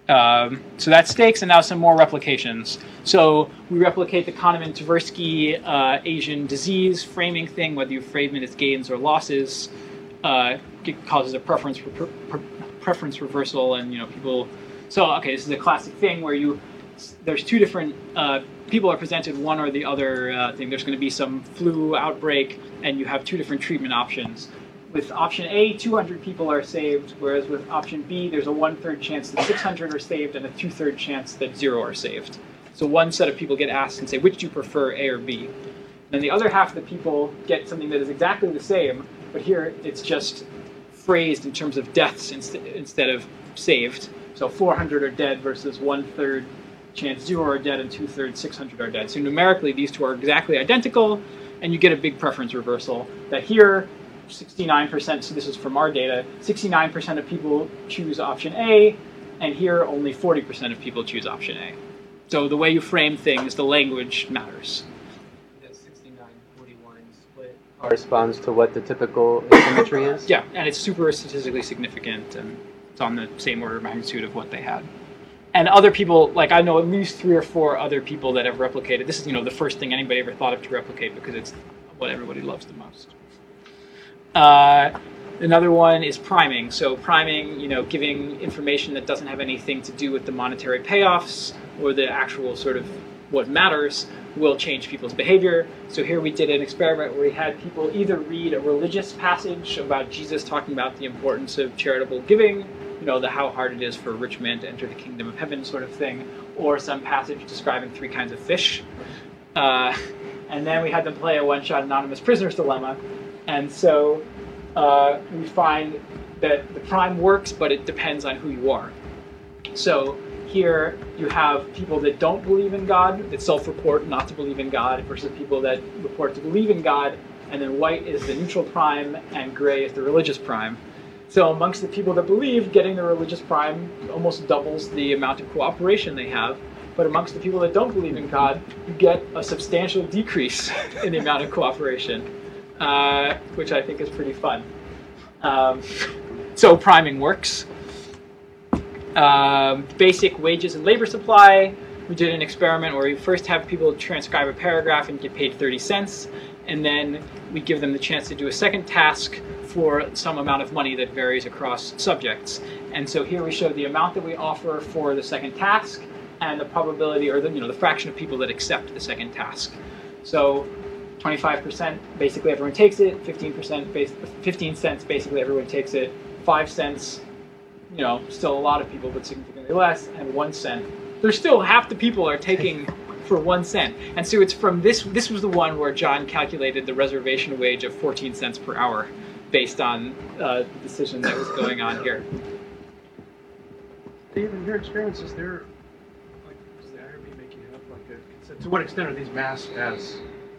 So that's stakes, and now some more replications. So we replicate the Kahneman-Tversky Asian disease framing thing, whether you frame it as gains or losses. It causes a preference reversal, and people. So okay, this is a classic thing where there's two different people are presented one or the other thing. There's going to be some flu outbreak, and you have two different treatment options. With option A, 200 people are saved, whereas with option B, there's a 1/3 chance that 600 are saved and a 2/3 chance that 0 are saved. So one set of people get asked and say, which do you prefer, A or B? Then the other half of the people get something that is exactly the same, but here it's just phrased in terms of deaths instead of saved. So 400 are dead versus 1/3 chance 0 are dead and 2/3 600 are dead. So numerically, these two are exactly identical, and you get a big preference reversal. That here, 69%, so this is from our data, 69% of people choose option A, and here only 40% of people choose option A. So the way you frame things, the language matters. The 69-41 split corresponds to what the typical asymmetry is? Yeah, and it's super statistically significant, and it's on the same order of magnitude of what they had. And other people, like I know at least 3 or 4 other people that have replicated. This is, the first thing anybody ever thought of to replicate because it's what everybody loves the most. Another one is priming. So priming, giving information that doesn't have anything to do with the monetary payoffs or the actual sort of what matters will change people's behavior. So here we did an experiment where we had people either read a religious passage about Jesus talking about the importance of charitable giving, the how hard it is for a rich man to enter the kingdom of heaven sort of thing, or some passage describing 3 kinds of fish. And then we had them play a one-shot anonymous prisoner's dilemma. And so we find that the prime works, but it depends on who you are. So here you have people that don't believe in God, that self-report not to believe in God, versus people that report to believe in God, and then white is the neutral prime, and gray is the religious prime. So amongst the people that believe, getting the religious prime almost doubles the amount of cooperation they have. But amongst the people that don't believe in God, you get a substantial decrease in the amount of cooperation, which I think is pretty fun. So priming works. Basic wages and labor supply. We did an experiment where we first have people transcribe a paragraph and get paid 30 cents, and then we give them the chance to do a second task for some amount of money that varies across subjects. And so here we show the amount that we offer for the second task and the probability, or the fraction of people that accept the second task. So 25%, basically everyone takes it. 15 cents, basically everyone takes it. 5 cents, still a lot of people, but significantly less. And 1 cent, there's still half the people are taking for 1 cent. And so it's from this was the one where John calculated the reservation wage of 14 cents per hour based on the decision that was going on here. Dave, in your experience, does the IRB make you have to what extent are these masked as,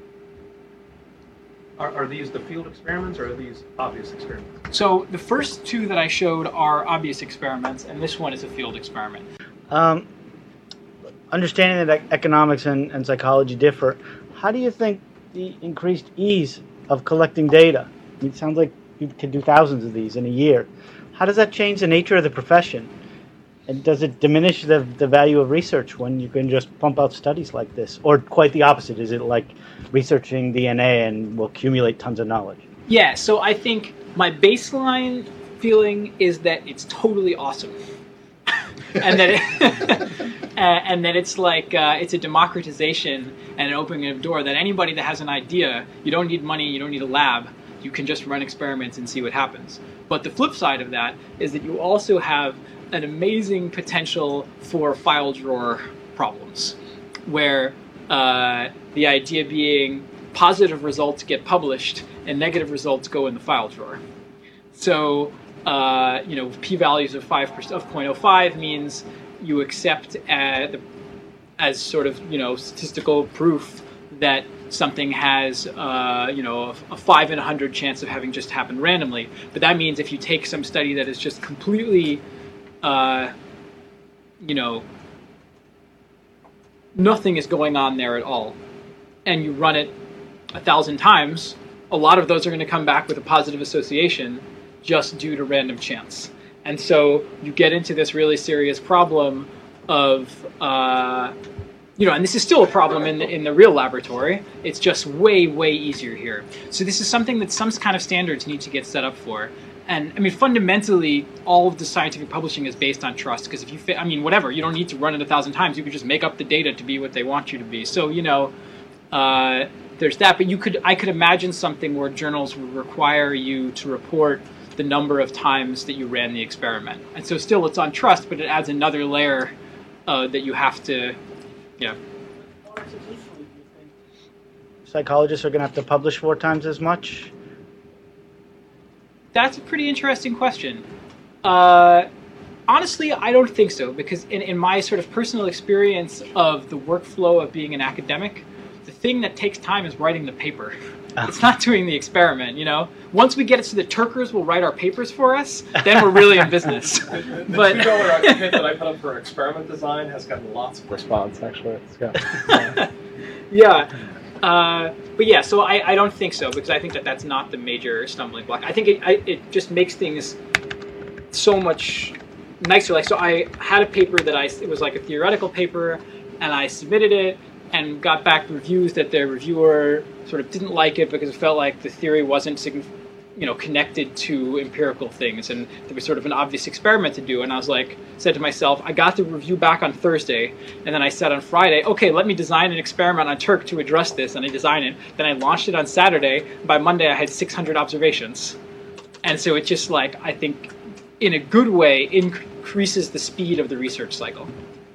are these the field experiments or are these obvious experiments? So the first 2 that I showed are obvious experiments, and this one is a field experiment. Understanding that economics and psychology differ, how do you think the increased ease of collecting data, it sounds like you could do thousands of these in a year, how does that change the nature of the profession? And does it diminish the value of research when you can just pump out studies like this? Or quite the opposite, is it like researching DNA and will accumulate tons of knowledge? Yeah, so I think my baseline feeling is that it's totally awesome. and that it's like it's a democratization and an opening of a door that anybody that has an idea, you don't need money, you don't need a lab, you can just run experiments and see what happens. But the flip side of that is that you also have an amazing potential for file drawer problems, where the idea being positive results get published and negative results go in the file drawer. So p-values of 0.05 means you accept as sort of statistical proof that something has a 5 in 100 chance of having just happened randomly. But that means if you take some study that is just completely nothing is going on there at all, and you run it 1,000 times, a lot of those are going to come back with a positive association just due to random chance. And so you get into this really serious problem of, and this is still a problem in the real laboratory. It's just way, way easier here. So this is something that some kind of standards need to get set up for. And I mean, fundamentally, all of the scientific publishing is based on trust. Because if you, whatever, you don't need to run it 1,000 times. You could just make up the data to be what they want you to be. So there's that. But I could imagine something where journals would require you to report the number of times that you ran the experiment. And so still, it's on trust, but it adds another layer that you have to, Psychologists are going to have to publish 4 times as much? That's a pretty interesting question. Honestly, I don't think so, because in my sort of personal experience of the workflow of being an academic, the thing that takes time is writing the paper. It's not doing the experiment, Once we get it so the Turkers will write our papers for us, then we're really in business. The $2 kit that I put up for experiment design has gotten lots of response, actually. Yeah. So I don't think so, because I think that's not the major stumbling block. I think it just makes things so much nicer. Like, so I had a paper it was like a theoretical paper, and I submitted it and got back reviews that the reviewer sort of didn't like it because it felt like the theory wasn't connected to empirical things, and there was sort of an obvious experiment to do. And I was said to myself, I got the review back on Thursday, and then I said on Friday, okay, let me design an experiment on Turk to address this, and I designed it. Then I launched it on Saturday. By Monday, I had 600 observations. And so it just I think, in a good way, increases the speed of the research cycle.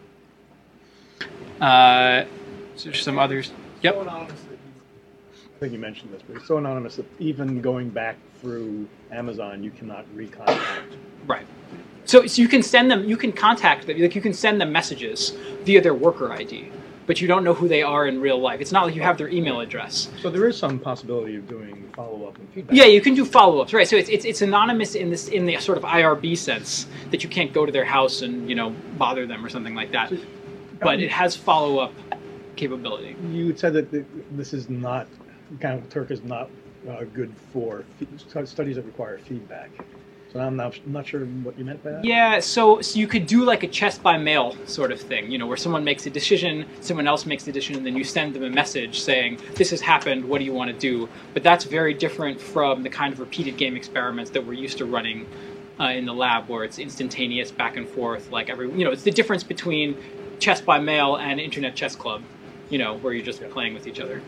So there's some others. Yep. I think you mentioned this, but it's so anonymous that even going back through Amazon, you cannot recontact. Right. So you can send them, you can contact them, you can send them messages via their worker ID, but you don't know who they are in real life. It's not like you have their email address. So there is some possibility of doing follow-up and feedback. Yeah, you can do follow-ups, right? So it's anonymous in the sort of IRB sense that you can't go to their house and bother them or something like that. But it has follow-up capability. You had said that this is not, Turk is not good for studies that require feedback. So I'm not sure what you meant by that. Yeah, so you could do like a chess by mail sort of thing, where someone makes a decision, someone else makes a decision, and then you send them a message saying, this has happened, what do you want to do? But that's very different from the kind of repeated game experiments that we're used to running in the lab, where it's instantaneous back and forth, it's the difference between chess by mail and Internet Chess Club, where you're just playing with each other.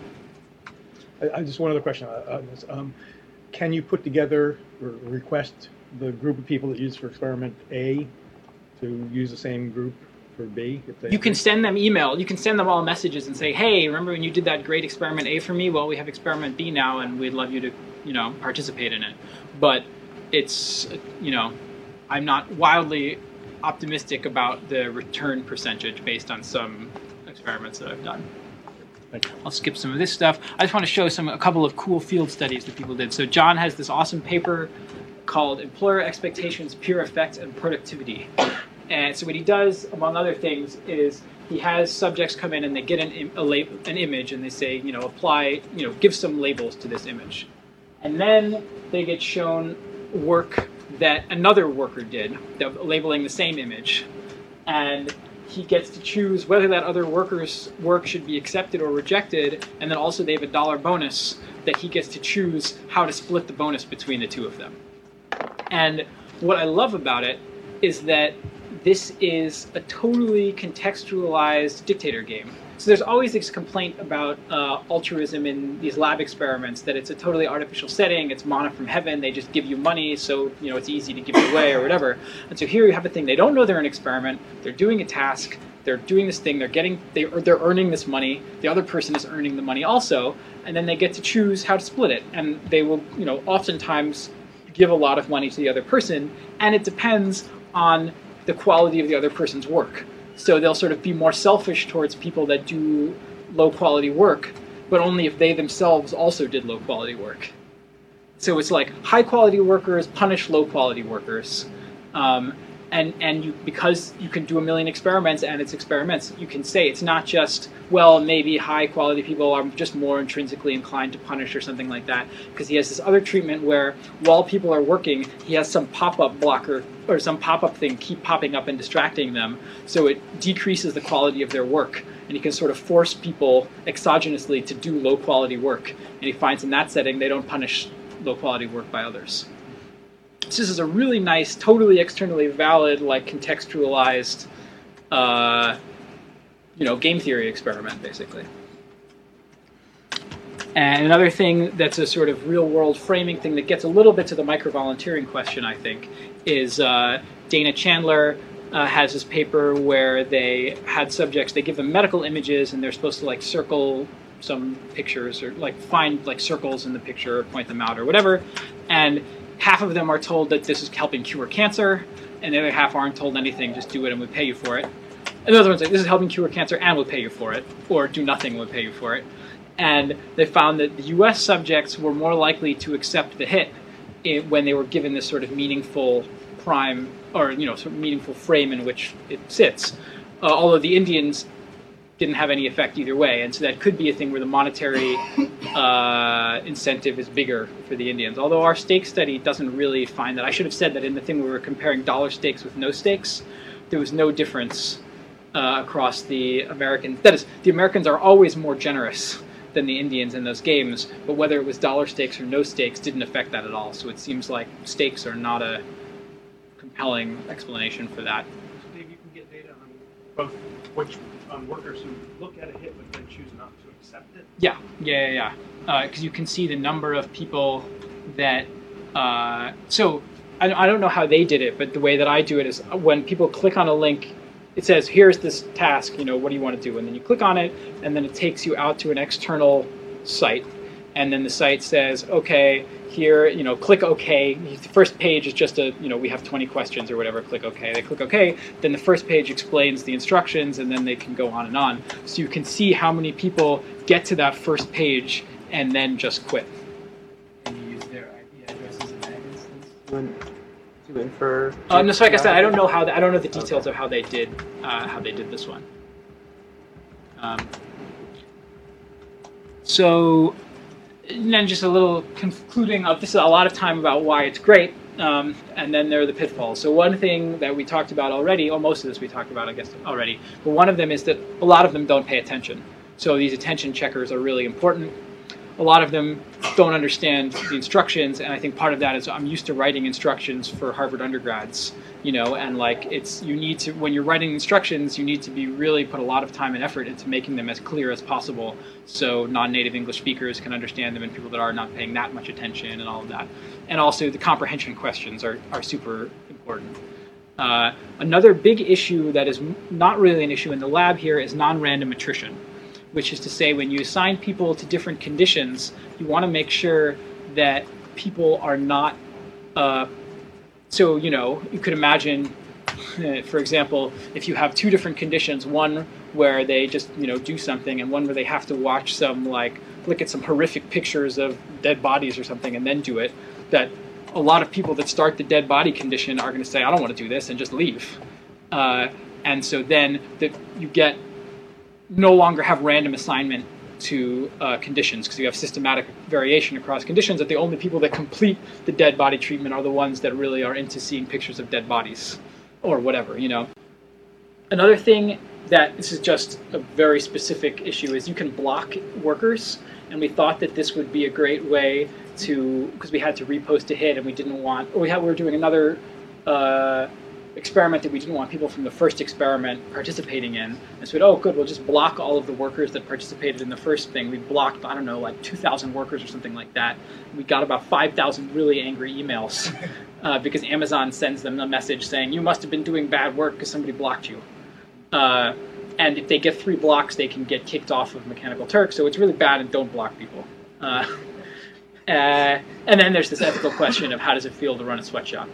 I just one other question on this. Can you put together or request the group of people that use for experiment A to use the same group for B? You can send them email. You can send them all messages and say, hey, remember when you did that great experiment A for me? Well, we have experiment B now, and we'd love you to, participate in it. But it's, I'm not wildly optimistic about the return percentage based on some experiments that I've done. I'll skip some of this stuff. I just want to show a couple of cool field studies that people did. So John has this awesome paper called Employer Expectations, Peer Effects, and Productivity. And so what he does, among other things, is he has subjects come in and they get an image and they say, apply, give some labels to this image. And then they get shown work that another worker did, labeling the same image. And he gets to choose whether that other worker's work should be accepted or rejected, and then also they have a $1 bonus that he gets to choose how to split the bonus between the two of them. And what I love about it is that this is a totally contextualized dictator game. So there's always this complaint about altruism in these lab experiments, that it's a totally artificial setting, it's manna from heaven, they just give you money, so it's easy to give it away or whatever. And so here you have a thing, they don't know they're an experiment, they're doing a task, they're doing this thing, they're earning this money, the other person is earning the money also, and then they get to choose how to split it. And they will, oftentimes give a lot of money to the other person, and it depends on the quality of the other person's work. So they'll sort of be more selfish towards people that do low-quality work, but only if they themselves also did low-quality work. So it's like high-quality workers punish low-quality workers. And you, because you can do 1 million experiments and it's experiments, you can say it's not just, well, maybe high quality people are just more intrinsically inclined to punish or something like that. Because he has this other treatment where while people are working, he has some pop-up blocker or some pop-up thing keep popping up and distracting them. So it decreases the quality of their work. And he can sort of force people exogenously to do low quality work. And he finds in that setting they don't punish low quality work by others. So this is a really nice, totally externally valid, like contextualized, game theory experiment, basically. And another thing that's a sort of real-world framing thing that gets a little bit to the micro-volunteering question, I think, is Dana Chandler has this paper where they had subjects, they give them medical images, and they're supposed to like circle some pictures or like find like circles in the picture or point them out or whatever. And half of them are told that this is helping cure cancer, and the other half aren't told anything, just do it and we'll pay you for it. And the other one's like, this is helping cure cancer and we'll pay you for it, or do nothing and we'll pay you for it. And they found that the US subjects were more likely to accept the hit when they were given this sort of meaningful prime, or sort of meaningful frame in which it sits. Although the Indians didn't have any effect either way, and so that could be a thing where the monetary incentive is bigger for the Indians. Although our stake study doesn't really find that. I should have said that in the thing we were comparing dollar stakes with no stakes, there was no difference across the Americans. That is, the Americans are always more generous than the Indians in those games, but whether it was dollar stakes or no stakes didn't affect that at all. So it seems like stakes are not a compelling explanation for that. So Dave, you can get data on both on workers who look at a hit but then choose not to accept it? Yeah. Because you can see the number of people that... so I don't know how they did it, but the way that I do it is when people click on a link, it says, here's this task, what do you want to do? And then you click on it, and then it takes you out to an external site. And then the site says, okay, here, click OK. The first page is just we have 20 questions or whatever, click OK. They click OK. Then the first page explains the instructions, and then they can go on and on. So you can see how many people get to that first page and then just quit. Can you use their IP addresses in that instance to infer? No, so like I said, I don't know I don't know the details of how they did this one. So. And then just a little concluding of this is a lot of time about why it's great, and then there are the pitfalls. So one thing that we talked about already, or most of this we talked about, I guess, already, but one of them is that a lot of them don't pay attention. So these attention checkers are really important. A lot of them don't understand the instructions, and I think part of that is I'm used to writing instructions for Harvard undergrads, and like you need to, when you're writing instructions, you need to be really put a lot of time and effort into making them as clear as possible so non-native English speakers can understand them and people that are not paying that much attention and all of that. And also the comprehension questions are super important. Another big issue that is not really an issue in the lab here is non-random attrition, which is to say when you assign people to different conditions, you want to make sure that people are not... So, you could imagine, for example, if you have two different conditions, one where they just, do something, and one where they have to watch look at some horrific pictures of dead bodies or something and then do it, that a lot of people that start the dead body condition are going to say, I don't want to do this, and just leave. And so then you get no longer have random assignment to conditions, because you have systematic variation across conditions, that the only people that complete the dead body treatment are the ones that really are into seeing pictures of dead bodies or whatever, Another thing that this is just a very specific issue is you can block workers, and we thought that this would be a great way to, because we had to repost a hit and we didn't want, or we were doing another experiment that we didn't want people from the first experiment participating in. And so oh good, we'll just block all of the workers that participated in the first thing. We blocked, I don't know, like 2,000 workers or something like that. We got about 5,000 really angry emails because Amazon sends them a message saying, you must have been doing bad work because somebody blocked you. And if they get 3 blocks, they can get kicked off of Mechanical Turk. So it's really bad, and don't block people. And then there's this ethical question of how does it feel to run a sweatshop.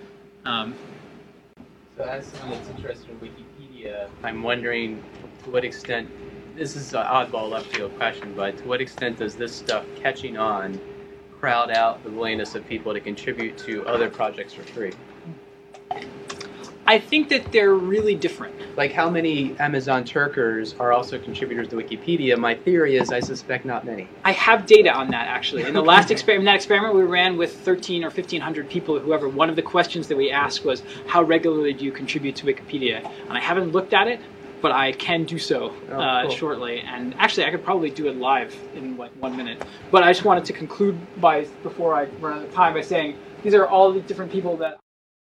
So as someone that's interested in Wikipedia, I'm wondering to what extent, this is an oddball left field question, but to what extent does this stuff catching on crowd out the willingness of people to contribute to other projects for free? I think that they're really different. Like how many Amazon Turkers are also contributors to Wikipedia? My theory is I suspect not many. I have data on that actually. In the last experiment, that experiment we ran with 13 or 1,500 people, whoever, one of the questions that we asked was, how regularly do you contribute to Wikipedia? And I haven't looked at it, but I can do so cool. shortly. And actually, I could probably do it live in like 1 minute. But I just wanted to conclude before I run out of time by saying these are all the different people that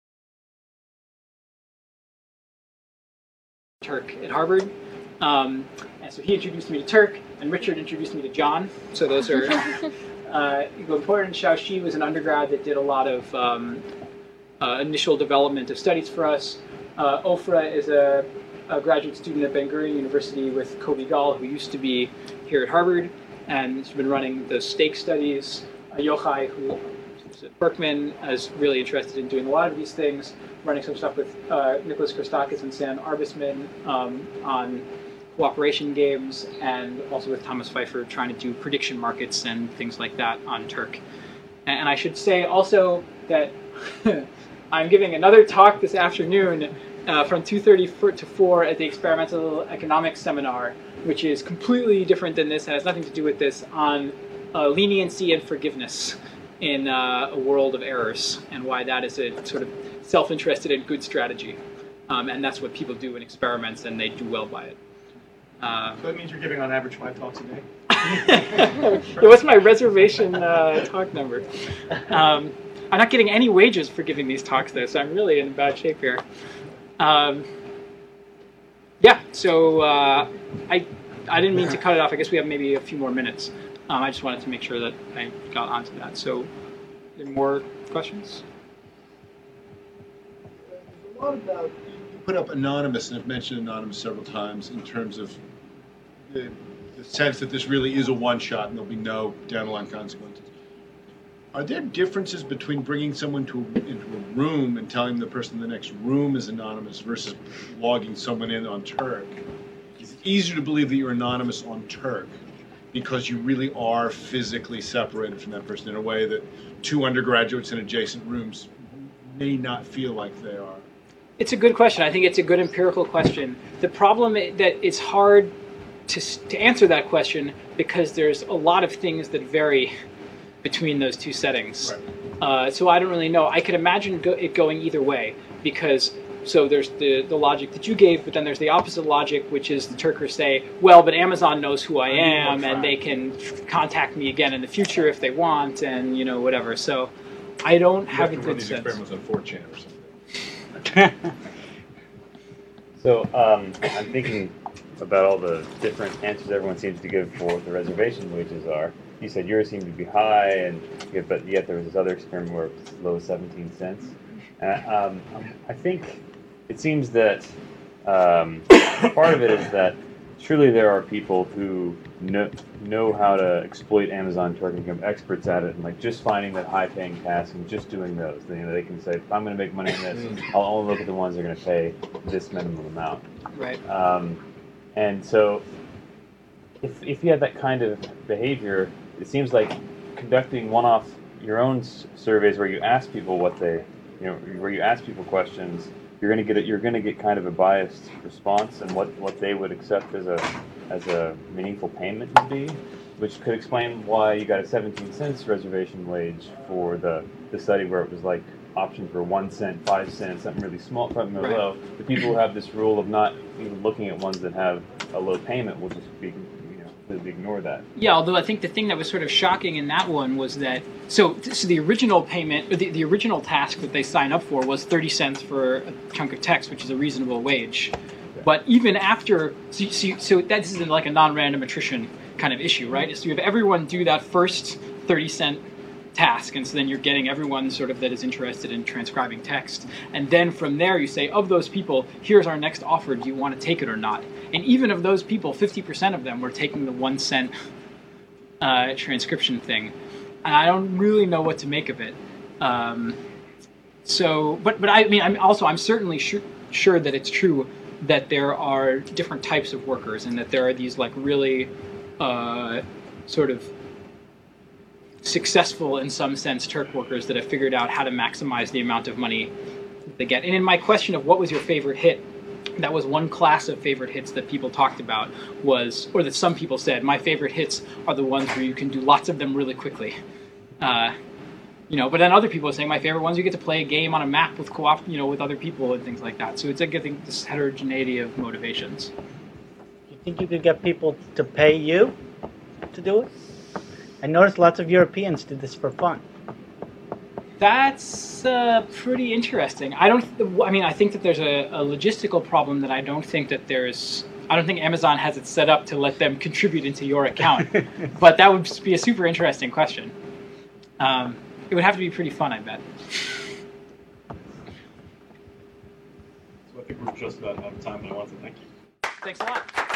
Turk at Harvard. And so he introduced me to Turk, and Richard introduced me to John. So those are important. Xiaoxi was an undergrad that did a lot of initial development of studies for us. Ofra is a graduate student at Ben Gurion University with Kobe Gall, who used to be here at Harvard, and has been running the stake studies. Yochai, who is at Berkman, is really interested in doing a lot of these things, running some stuff with Nicholas Christakis and Sam Arbisman on cooperation games, and also with Thomas Pfeiffer trying to do prediction markets and things like that on Turk. And I should say also that I'm giving another talk this afternoon from 2:30 to 4 at the Experimental Economics Seminar, which is completely different than this and has nothing to do with this, on leniency and forgiveness in a world of errors, and why that is a sort of self-interested and good strategy. And that's what people do in experiments, and they do well by it. So that means you're giving on average 5 talks a day? Yeah, what's my reservation talk number? I'm not getting any wages for giving these talks, though, so I'm really in bad shape here. Yeah, so I didn't mean to cut it off. I guess we have maybe a few more minutes. I just wanted to make sure that I got onto that. So, any more questions? A lot about, you put up anonymous, and I've mentioned anonymous several times in terms of the sense that this really is a one-shot and there'll be no down-the-line consequences. Are there differences between bringing someone into a room and telling the person in the next room is anonymous versus logging someone in on Turk? It's easier to believe that you're anonymous on Turk because you really are physically separated from that person in a way that two undergraduates in adjacent rooms may not feel like they are. It's a good question. I think it's a good empirical question. The problem is that it's hard to answer that question because there's a lot of things that vary between those two settings. Right. So I don't really know. I could imagine it going either way, because so there's the logic that you gave, but then there's the opposite logic, which is the Turkers say, well, but Amazon knows who I am, and they can contact me again in the future if they want, and whatever. So I don't have a good sense. Experiments on 4chan or something. So I'm thinking about all the different answers everyone seems to give for what the reservation wages are. You said yours seemed to be high, but yet there was this other experiment where it was as low as 17 cents. And I think it seems that part of it is that truly there are people who know how to exploit Amazon Turk and become experts at it, and like just finding that high-paying task and just doing those. They can say, if I'm going to make money on this, I'll only look at the ones that are going to pay this minimum amount. Right. And so, if you have that kind of behavior, it seems like conducting one-off your own surveys where you ask people what they, where you ask people questions, you're going to get kind of a biased response, and what they would accept as a meaningful payment would be, which could explain why you got a 17 cents reservation wage for the study where it was like options were 1 cent, 5 cents, something really small, something really low. The people who have this rule of not even looking at ones that have a low payment will just be, completely ignore that. Yeah, although I think the thing that was sort of shocking in that one was that so the original payment, or the original task that they signed up for was 30 cents for a chunk of text, which is a reasonable wage. Okay. But even after, so that is like a non-random attrition kind of issue, right? So you have everyone do that first 30-cent task, and so then you're getting everyone sort of that is interested in transcribing text, and then from there you say, of those people, here's our next offer, do you want to take it or not? And even of those people, 50% of them were taking the 1 cent transcription thing, and I don't really know what to make of it. But I mean, I'm certainly sure that it's true that there are different types of workers, and that there are these like really sort of successful in some sense Turk workers that have figured out how to maximize the amount of money they get. And in my question of what was your favorite hit, that was one class of favorite hits that people talked about was, or that some people said, my favorite hits are the ones where you can do lots of them really quickly. But then other people are saying my favorite ones you get to play a game on a map with with other people and things like that. So it's like, I think, this heterogeneity of motivations. You think you could get people to pay you to do it? I noticed lots of Europeans did this for fun. That's pretty interesting. I think that there's a logistical problem that I don't think Amazon has it set up to let them contribute into your account. But that would be a super interesting question. It would have to be pretty fun, I bet. So I think we're just about out of time, and I want to thank you. Thanks a lot.